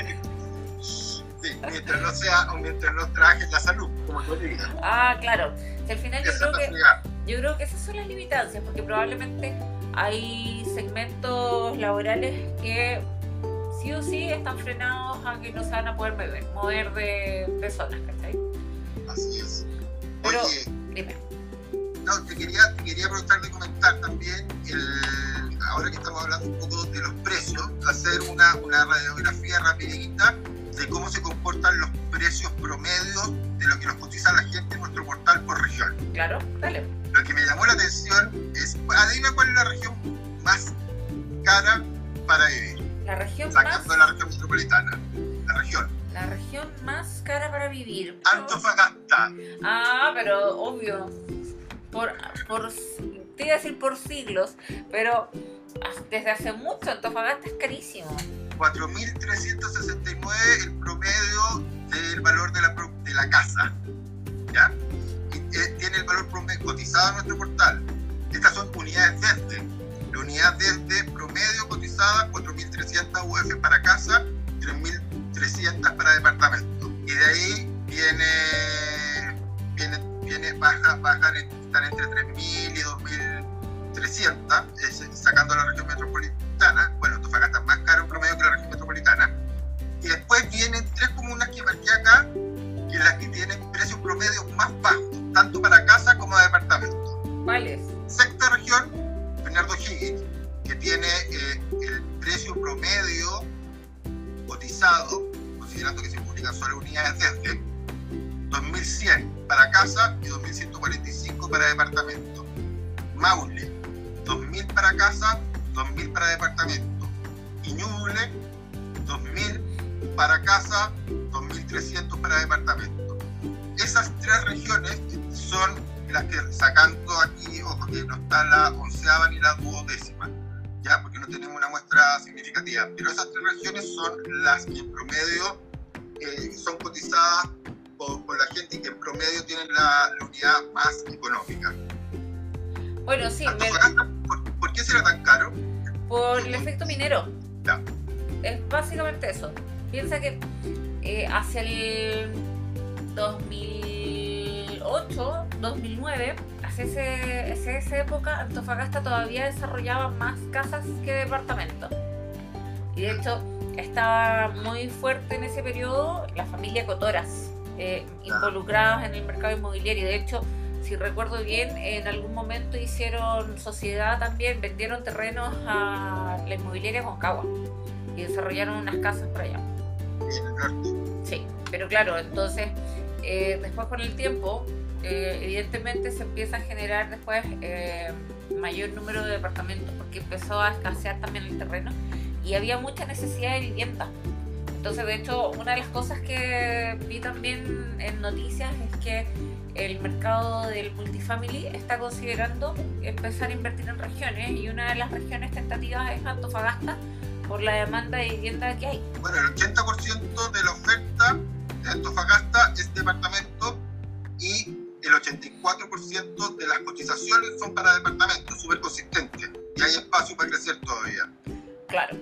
Sí, mientras no sea, o mientras no trabajes la salud, como tú digas. Ah, claro. Si al final yo Esa creo, que, pasividad. yo creo que esas son las limitancias, porque probablemente hay segmentos laborales que sí o sí están frenados a que no se van a poder mover, mover de, de zonas, ¿cachai? Así es. Pero, Oye, dime. no, te quería, te quería preguntar de comentar también, el, ahora que estamos hablando un poco de los precios, hacer una, una radiografía rapidita de cómo se comportan los precios promedios de lo que nos cotiza la gente en nuestro portal por región. Claro, dale. Lo que me llamó la atención es, adivina cuál es la región más cara para vivir. La región Sacando más... la región metropolitana. La región. La región más cara para vivir. Antofagasta. Ah, pero obvio. Por, por, te iba a decir por siglos, pero desde hace mucho Antofagasta es carísimo. cuatro mil trescientos sesenta y nueve el promedio del valor de la, de la casa. ¿Ya? Y, eh, tiene el valor promedio cotizado en nuestro portal. Estas son unidades desde. La unidad desde promedio cotizada cuatro mil trescientos U F para casa, tres mil trescientos para departamento. Y de ahí viene, viene, viene baja, bajan, están entre tres mil y dos mil trescientos, eh, sacando la región metropolitana. Bueno, Antofagasta es más caro en promedio que la región metropolitana. Y después vienen tres comunas que marqué acá, que las que tienen precios promedios más bajos, tanto para casa como departamento. ¿Cuáles? Sexta región, Bernardo Higgins, que tiene eh, el precio promedio cotizado, considerando que se publican solo unidades desde, dos mil cien para casa y dos mil ciento cuarenta y cinco para departamento. Maule, dos mil para casa, dos mil para departamento. Y Ñuble, dos mil para casa, dos mil trescientos para departamento. Esas tres regiones son las que, sacando aquí, ojo que no está la onceava ni la duodécima, ya, porque no tenemos una muestra significativa, pero esas tres regiones son las que en promedio eh, son cotizadas por, por la gente y que en promedio tienen la, la unidad más económica. Bueno, sí, Antofagasta, me... ¿por, ¿por qué será tan caro? Por el efecto minero. Ya. Es básicamente eso. Piensa que eh, hacia el dos mil ocho, dos mil nueve, hacia, ese, hacia esa época, Antofagasta todavía desarrollaba más casas que departamentos. Y de hecho, estaba muy fuerte en ese periodo la familia Cotoras, eh, involucradas en el mercado inmobiliario. De hecho, si recuerdo bien, en algún momento hicieron sociedad también, vendieron terrenos a la inmobiliaria Concagua y desarrollaron unas casas por allá. En el norte. Sí, pero claro, entonces eh, después con el tiempo eh, evidentemente se empieza a generar después eh, mayor número de departamentos porque empezó a escasear también el terreno y había mucha necesidad de vivienda. Entonces, de hecho, una de las cosas que vi también en noticias es que el mercado del multifamily está considerando empezar a invertir en regiones y una de las regiones tentativas es Antofagasta por la demanda de vivienda que hay. Bueno, el ochenta por ciento de la oferta de Antofagasta es departamento y el ochenta y cuatro por ciento de las cotizaciones son para departamentos, súper consistente. Y hay espacio para crecer todavía. Claro.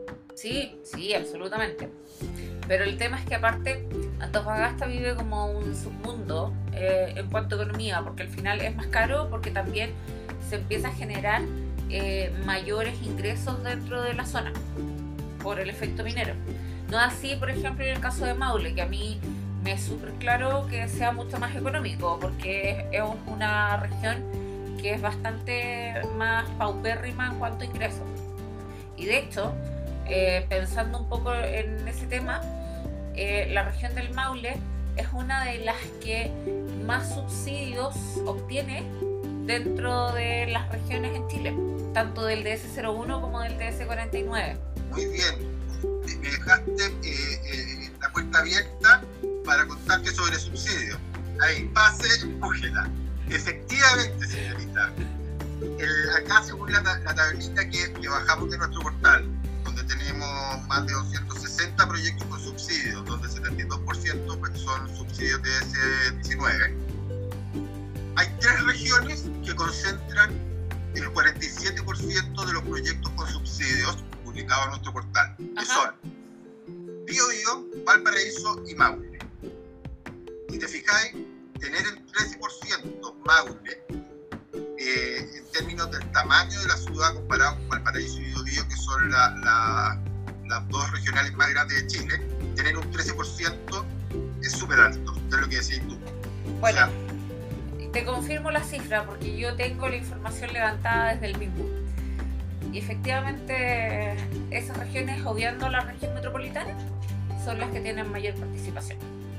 Sí, sí, absolutamente. Pero el tema es que aparte Antofagasta vive como un submundo eh, en cuanto a economía, porque al final es más caro porque también se empieza a generar eh, mayores ingresos dentro de la zona por el efecto minero. No así, por ejemplo, en el caso de Maule, que a mí me es súper claro que sea mucho más económico, porque es una región que es bastante más paupérrima en cuanto a ingresos. Y de hecho, eh, pensando un poco en ese tema, eh, la región del Maule es una de las que más subsidios obtiene dentro de las regiones en Chile, tanto del D S cero uno como del D S cuarenta y nueve. Muy bien, me dejaste eh, eh, la puerta abierta para contarte sobre subsidios. Ahí, pase, empújela. Efectivamente, señorita. El, acá, según la, la tablita que, que bajamos de nuestro portal, donde tenemos más de doscientos sesenta proyectos con subsidios, donde setenta y dos por ciento pues, son subsidios de D S diecinueve, hay tres regiones que concentran el cuarenta y siete por ciento de los proyectos con subsidios publicados en nuestro portal, que Ajá. son Biobío, Valparaíso y Maule. Si te fijáis, tener el trece por ciento Maule, eh, en términos del tamaño de la ciudad comparado con Valparaíso y Biobío, que son la, la, las dos regionales más grandes de Chile, tener un trece por ciento es súper alto, es lo que decís tú. Bueno, O sea, te confirmo la cifra porque yo tengo la información levantada desde el mismo. Y efectivamente, esas regiones, obviando la región metropolitana, son las que tienen mayor participación.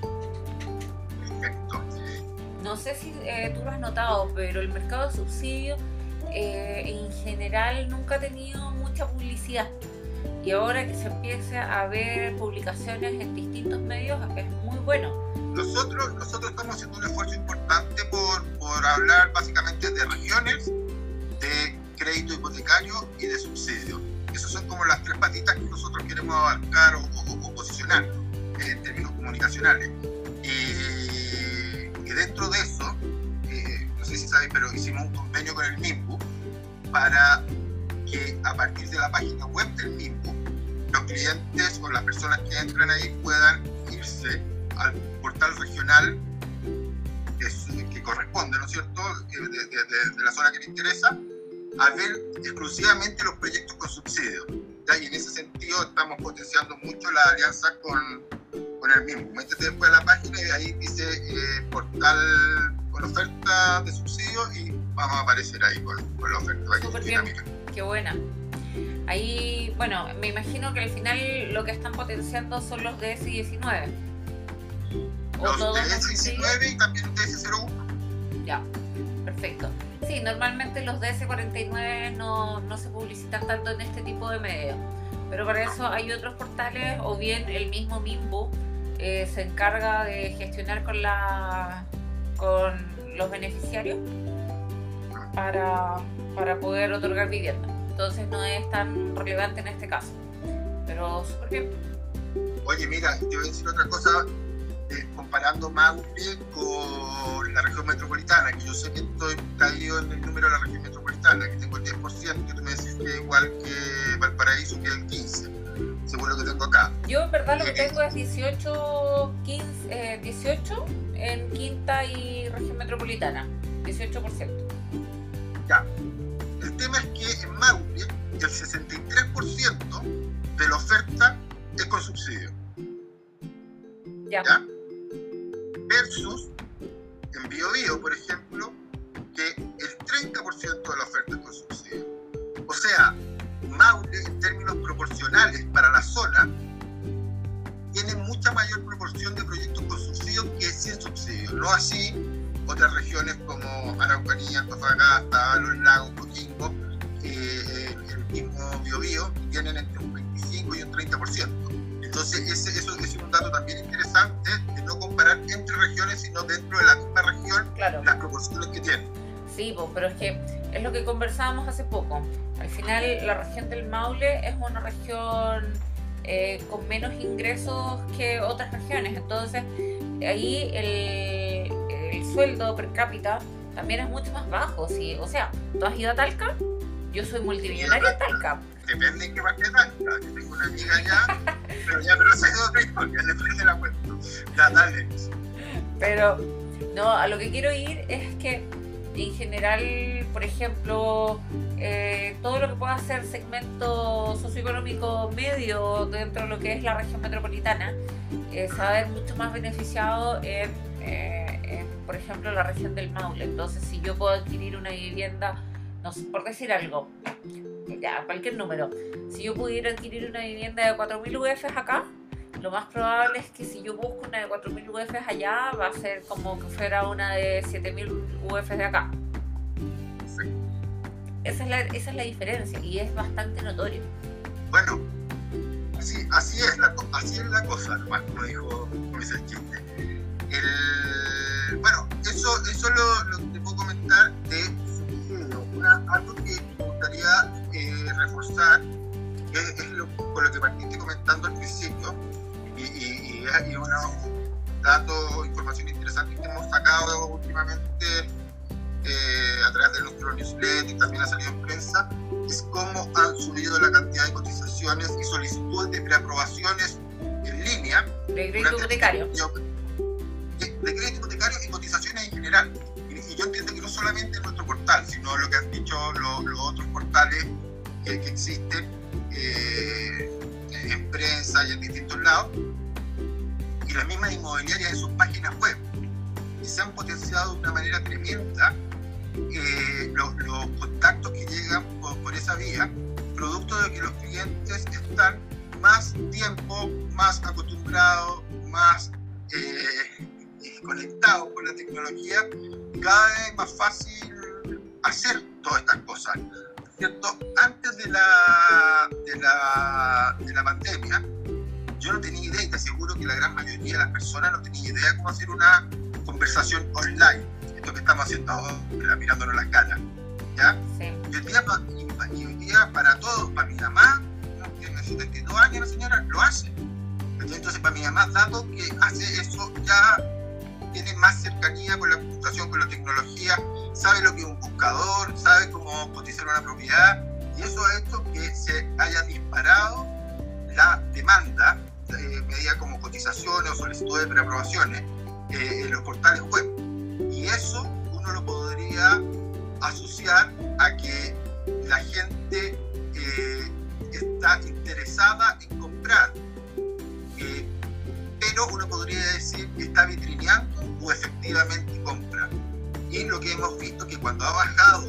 perfecto. No sé si eh, tú lo has notado, pero el mercado de subsidios eh, en general nunca ha tenido mucha publicidad. Y ahora que se empieza a ver publicaciones en distintos medios, es muy bueno. Nosotros, nosotros estamos haciendo un esfuerzo importante por, por hablar básicamente de regiones, de crédito hipotecario y de subsidio. Esas son como las tres patitas que nosotros queremos abarcar o, o, o posicionar en términos comunicacionales. Y, y dentro de eso, eh, no sé si sabéis, pero hicimos un convenio con el MIMBU para que a partir de la página web del MIMBU, los clientes o las personas que entran ahí puedan irse al portal regional que, que corresponde, ¿no es cierto?, de, de, de, de la zona que les interesa, a ver exclusivamente los proyectos con subsidios. ¿Ya? Y en ese sentido estamos potenciando mucho la alianza con, con el mismo. Métete después a la página y de ahí dice eh, portal con oferta de subsidios y vamos a aparecer ahí con, con la oferta. Súper bien, qué buena. Ahí, bueno, me imagino que al final lo que están potenciando son los D S diecinueve. Los D S diecinueve y también D S cero uno. Ya, perfecto. Sí, normalmente los D S cuarenta y nueve no, no se publicitan tanto en este tipo de medios, pero para eso hay otros portales o bien el mismo MIMBU eh, se encarga de gestionar con, la, con los beneficiarios para, para poder otorgar vivienda. Entonces no es tan relevante en este caso, pero súper bien. Oye, mira, te voy a decir otra cosa. Eh, comparando Maule con la región metropolitana, que yo sé que estoy caído en el número de la región metropolitana, que tengo el diez por ciento, y tú me decís que igual que Valparaíso, que es el quince por ciento, según lo que tengo acá. Yo en verdad lo que tengo es dieciocho, quince, eh, dieciocho en Quinta y región metropolitana, dieciocho por ciento. Ya, el tema es que en Maule el sesenta y tres por ciento de la oferta es con subsidio. Ya. ¿Ya? Versus en Biobío, por ejemplo, que el treinta por ciento de la oferta es con subsidio. O sea, Maule, en términos proporcionales para la zona, tiene mucha mayor proporción de proyectos con subsidio que sin subsidio. No así otras regiones como Araucanía, Antofagasta, Los Lagos, Coquimbo, eh, el mismo Biobío, tienen entre un veinticinco y un treinta por ciento. Entonces, ese, eso es un dato también interesante de no comparar entre regiones, sino dentro de la misma región, Claro. las proporciones que tienen. Sí, pues, pero es que es lo que conversábamos hace poco. Al final, la región del Maule es una región eh, con menos ingresos que otras regiones. Entonces, ahí el, el sueldo per cápita también es mucho más bajo. ¿Sí? O sea, ¿tú has ido a Talca? Yo soy multimillonaria en Talca. Depende en qué parte de Talca. Yo tengo una amiga allá, pero ya, pero esa es otra historia, después de la cuento. Ya, dale. Pero, no, a lo que quiero ir es que en general, por ejemplo, eh, todo lo que pueda ser segmento socioeconómico medio dentro de lo que es la región metropolitana, eh, se va a ver mucho más beneficiado en, eh, en por ejemplo, la región del Maule. Entonces, si yo puedo adquirir una vivienda, no sé, por decir algo, ya, cualquier número, si yo pudiera adquirir una vivienda de cuatro mil U F acá, lo más probable es que si yo busco una de cuatro mil U F allá, va a ser como que fuera una de siete mil U F de acá. Perfecto. Esa es la, esa es la diferencia y es bastante notorio. Bueno, así, así, es, la, así es la cosa, nomás, como dijo, como dice el chiste. El, bueno, eso, eso lo, lo que te puedo comentar de subsidio. Una, algo que me gustaría eh, reforzar es, es lo, con lo que partiste comentando al principio, y, y, y, y unos datos, información interesante que hemos sacado últimamente eh, a través de nuestro newsletter y también ha salido en prensa, es cómo han subido la cantidad de cotizaciones y solicitudes de preaprobaciones en línea. De crédito hipotecario. De, de crédito hipotecario y cotizaciones en general. Y, y yo entiendo que no solamente en nuestro portal, sino lo que han dicho los, los otros portales que, que existen eh, en prensa y en distintos lados, y las mismas inmobiliarias en sus páginas web, que se han potenciado de una manera tremenda eh, los, los contactos que llegan por, por esa vía, producto de que los clientes están más tiempo, más acostumbrados, más eh, conectados con la tecnología, y cada vez más fácil hacer todas estas cosas, ¿cierto? Antes de la, de la, de la pandemia, yo no tenía idea, y te aseguro que la gran mayoría de las personas no tenía idea cómo hacer una conversación online, esto que estamos haciendo ahora, mirándonos las caras, ¿ya? Sí. Y hoy día, y hoy día para todos, para mi mamá, ¿no? Tiene setenta y dos años la señora, lo hace. Entonces, para mi mamá, dado que hace eso, ya tiene más cercanía con la computación, con la tecnología, sabe lo que es un buscador, sabe cómo cotizar una propiedad, y eso ha hecho que se haya disparado la demanda, eh, medida como cotizaciones o solicitudes de preaprobaciones eh, en los portales web. Y eso uno lo podría asociar a que la gente eh, está interesada en comprar, eh, pero uno podría decir que está vitrineando o efectivamente compra. Y lo que hemos visto que cuando ha bajado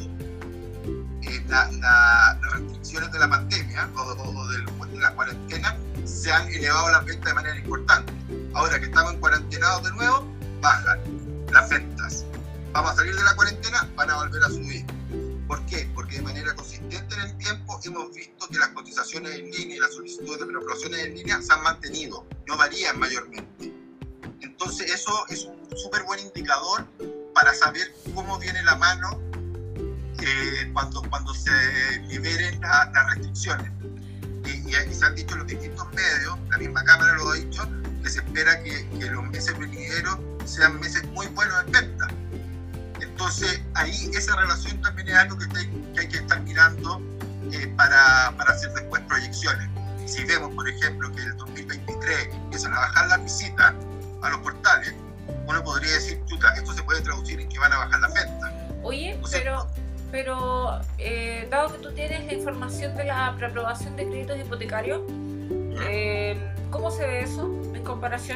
eh, la, la, las restricciones de la pandemia o, o, o de, de la cuarentena, se han elevado las ventas de manera importante. Ahora que estamos en cuarentenados de nuevo, bajan las ventas. Vamos a salir de la cuarentena, van a volver a subir. ¿Por qué? Porque de manera consistente en el tiempo hemos visto que las cotizaciones en línea y las solicitudes de preaprobaciones en línea se han mantenido, no varían mayormente. Entonces eso es un súper buen indicador para saber cómo viene la mano eh, cuando, cuando se liberen la, las restricciones. Y, y, y se han dicho en los distintos medios, la misma Cámara lo ha dicho, que se espera que, que los meses venideros sean meses muy buenos en venta. Entonces ahí esa relación también es algo que, está, que hay que estar mirando eh, para, para hacer después proyecciones. Si vemos, por ejemplo, que el dos mil veintitrés empiezan a bajar las visitas a los portales, uno podría decir, chuta, esto se puede traducir en que van a bajar las ventas. Oye, o sea, pero, pero eh, dado que tú tienes la información de la preaprobación de créditos hipotecarios, eh, ¿cómo se ve eso en comparación?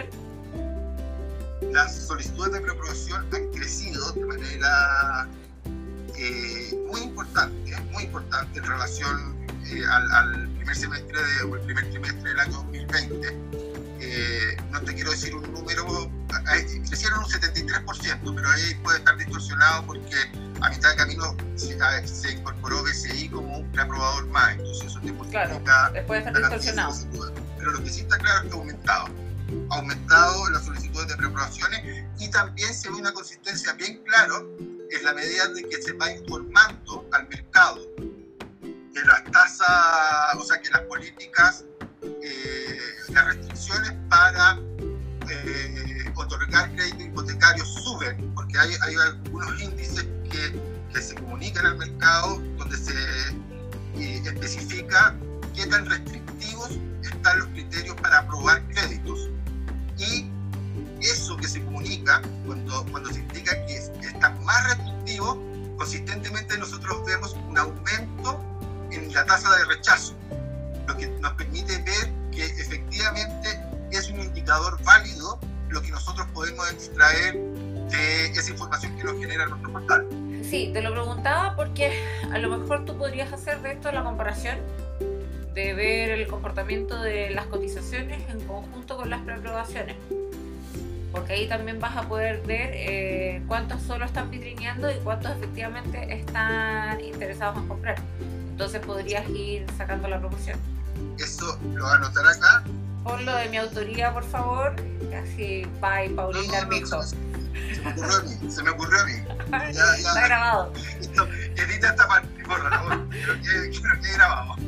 Las solicitudes de preaprobación han crecido de manera eh, muy importante, muy importante en relación eh, al, al primer semestre de, o el primer trimestre del año dos mil veinte. Eh, no te quiero decir un número, crecieron un setenta y tres por ciento, pero ahí puede estar distorsionado porque a mitad de camino se, a, se incorporó B C I como un preaprobador más, entonces eso te multiplica. Claro, después de estar distorsionado. Pero lo que sí está claro es que ha aumentado. Ha aumentado las solicitudes de preaprobaciones y también se ve una consistencia bien clara en la medida de que se va informando al mercado que las tasas, o sea, que las políticas, eh, las restricciones para eh, otorgar crédito hipotecario suben, porque hay, hay algunos índices que, que se comunican al mercado donde se eh, especifica qué tan restrictivos están los criterios para aprobar créditos. Y eso que se comunica, cuando, cuando se indica que, es, que está más restrictivo, consistentemente nosotros vemos un aumento en la tasa de rechazo, lo que nos permite ver que efectivamente es un indicador válido lo que nosotros podemos extraer de esa información que nos genera nuestro portal. Sí, te lo preguntaba porque a lo mejor tú podrías hacer de esto la comparación de ver el comportamiento de las cotizaciones en conjunto con las preaprobaciones, porque ahí también vas a poder ver eh, cuántos solo están vitrineando y cuántos efectivamente están interesados en comprar. Entonces podrías ir sacando la proporción. Eso lo va a anotar acá. Ponlo de mi autoría, por favor. Así, bye, Paulina Armijo. Se me ocurrió a mí, se me ocurrió a mí. Ya, ya, está grabado. Esto, edita esta parte, por favor. Quiero que, quiero que grabamos.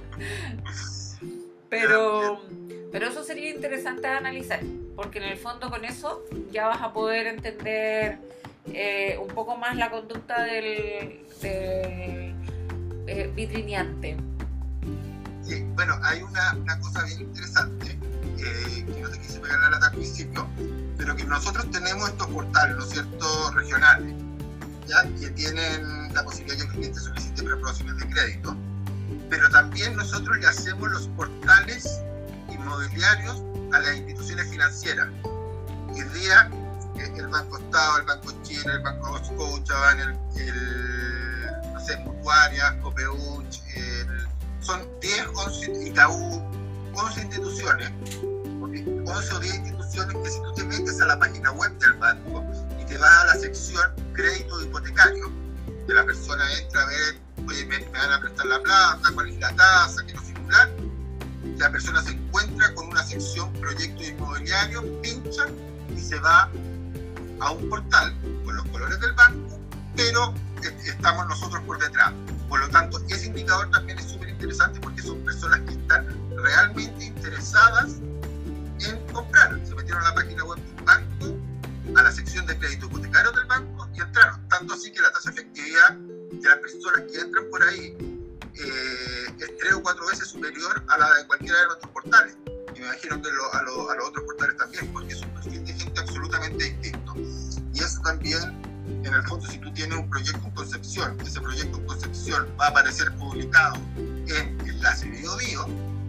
Pero, pero eso sería interesante de analizar, porque en el fondo con eso ya vas a poder entender eh, un poco más la conducta del, del eh, vitrineante. Sí, bueno, hay una, una cosa bien interesante eh, que no te quise pegar la lata al principio, pero que nosotros tenemos estos portales, ¿no es cierto?, regionales, ¿ya?, que tienen la posibilidad que el cliente solicite preaprobaciones de crédito, pero también nosotros le hacemos los portales inmobiliarios a las instituciones financieras. Hoy día eh, el Banco Estado, el Banco Chile, el Banco Scotiabank, el, el no sé, Mutuarias, Copeuch, el, son diez, once, Itaú, once instituciones, once o diez instituciones que si tú te metes a la página web del banco y te vas a la sección crédito hipotecario, que la persona entra a ver, oye, me, me van a prestar la plata, cuál es la tasa, quiero simular, la persona se encuentra con una sección proyecto inmobiliario, pincha y se va a un portal con los colores del banco, pero estamos nosotros por detrás. Por lo tanto, ese indicador también es súper interesante porque son personas que están realmente interesadas en comprar. Se metieron a la página web del banco, a la sección de crédito hipotecario del banco y entraron. Tanto así que la tasa de efectividad de las personas que entran por ahí eh, es tres o cuatro veces superior a la de cualquiera de nuestros portales. Y me imagino que lo, a, lo, a los otros portales también, porque es un perfil de gente absolutamente distinto. Y eso también, en el fondo, si tú tienes un proyecto en concepción, ese proyecto en concepción va a aparecer publicado en Enlace Bio Bio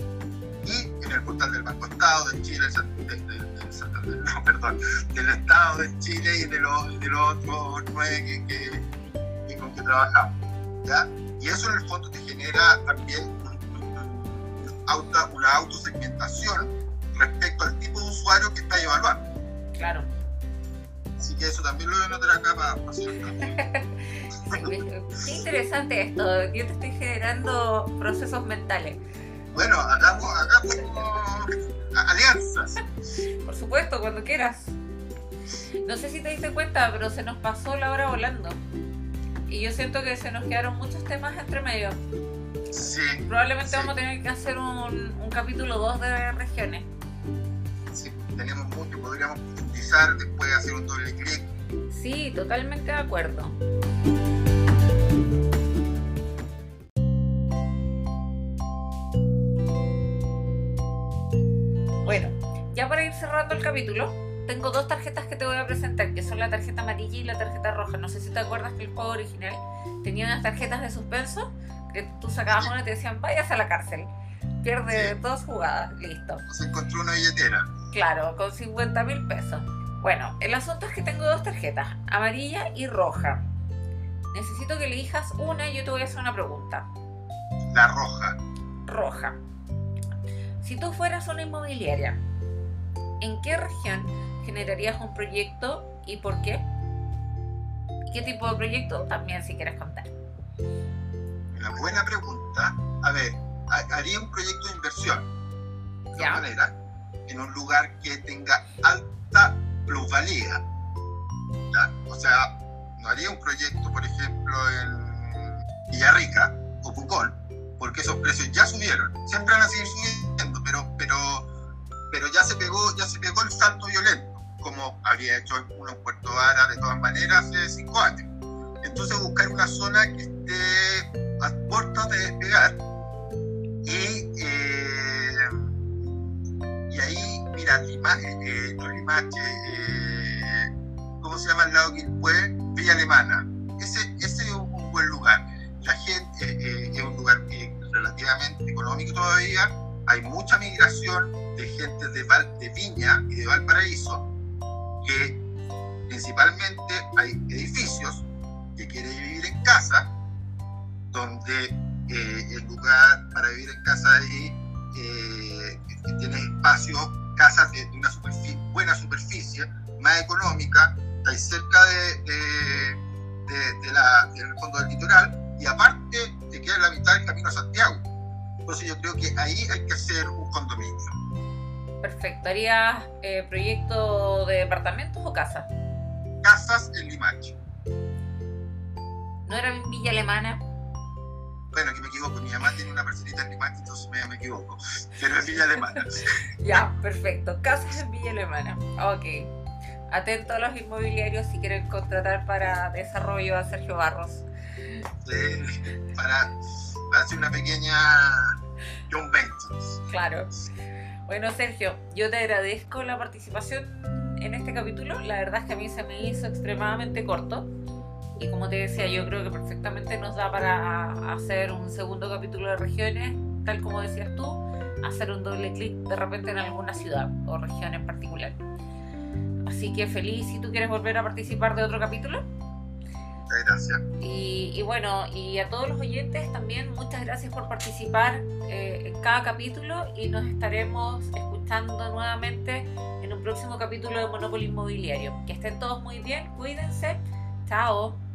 y en el portal del Banco Estado de Chile, del, del, del, Santander, no, perdón, del Estado de Chile y de los, de los otros nueve que, que, que, con que trabajamos, ¿ya? Y eso en el fondo te genera también un, un, un auto, una autosegmentación respecto al tipo de usuario que estás evaluando. Claro. Así que eso también lo voy a anotar acá para hacer. Qué interesante esto. Yo te estoy generando procesos mentales. Bueno, hagamos, hagamos alianzas. Por supuesto, cuando quieras. No sé si te diste cuenta, pero se nos pasó la hora volando. Y yo siento que se nos quedaron muchos temas entre medio. Sí. Probablemente sí. vamos a tener que hacer un, un capítulo dos de regiones. Sí, tenemos mucho, podríamos profundizar, después hacer un doble clic. Sí, totalmente de acuerdo. Bueno, ya para ir cerrando el capítulo, tengo dos tarjetas que te voy a presentar, que son la tarjeta amarilla y la tarjeta roja. No sé si te acuerdas que el juego original tenía unas tarjetas de suspenso, que tú sacabas una y te decían, vayas a la cárcel. Pierde sí. dos jugadas, listo. Se encontró una billetera. Claro, con cincuenta mil pesos. Bueno, el asunto es que tengo dos tarjetas, amarilla y roja. Necesito que elijas una y yo te voy a hacer una pregunta. La roja. Roja. Si tú fueras una inmobiliaria, ¿en qué región generarías un proyecto y por qué? ¿Y qué tipo de proyecto? También si quieres contar. Una buena pregunta. A ver, haría un proyecto de inversión. De ¿Ya? manera, en un lugar que tenga alta plusvalía. ¿Ya? O sea, no haría un proyecto, por ejemplo, en Villarrica o Pucón, porque esos precios ya subieron. Siempre van a seguir subiendo, pero, pero, pero ya se pegó, ya se pegó el salto violento, como habría hecho uno en Puerto Vara de todas maneras hace cinco años. Entonces buscar una zona que esté a puertas de despegar y, eh, y ahí, mira, Limache, eh, no Limache, eh, ¿cómo se llama el lado Quilpué? Villa Alemana. Ese, ese es un buen lugar. La gente eh, eh, es un lugar eh, relativamente económico todavía. Hay mucha migración de gente de, Val, de Viña y de Valparaíso que principalmente hay edificios que quieren vivir en casa, donde eh, el lugar para vivir en casa ahí eh, que tiene espacios, casas de, de una superficie, buena superficie, más económica, está cerca de, de, de, de la, del fondo del litoral, y aparte te queda en la mitad del camino a Santiago. Entonces yo creo que ahí hay que hacer un condominio. Perfecto. ¿Harías eh, proyecto de departamentos o casas? Casas en Limache. ¿No era en Villa Alemana? Bueno, que me equivoco, mi mamá tiene una parcelita en Limache, entonces me, me equivoco, pero es Villa Alemana. Ya, perfecto. Casas en Villa Alemana. Ok. Atento a los inmobiliarios si quieren contratar para desarrollo a Sergio Barros. Sí, para, para hacer una pequeña John Ventures. Claro. Bueno, Sergio, yo te agradezco la participación en este capítulo. La verdad es que a mí se me hizo extremadamente corto. Y como te decía, yo creo que perfectamente nos da para hacer un segundo capítulo de regiones, tal como decías tú, hacer un doble clic de repente en alguna ciudad o región en particular. Así que feliz si tú quieres volver a participar de otro capítulo. Muchas gracias. Y, y bueno, y a todos los oyentes también, muchas gracias por participar eh, en cada capítulo, y nos estaremos escuchando nuevamente en un próximo capítulo de Monopoly Inmobiliario. Que estén todos muy bien, cuídense. Chao.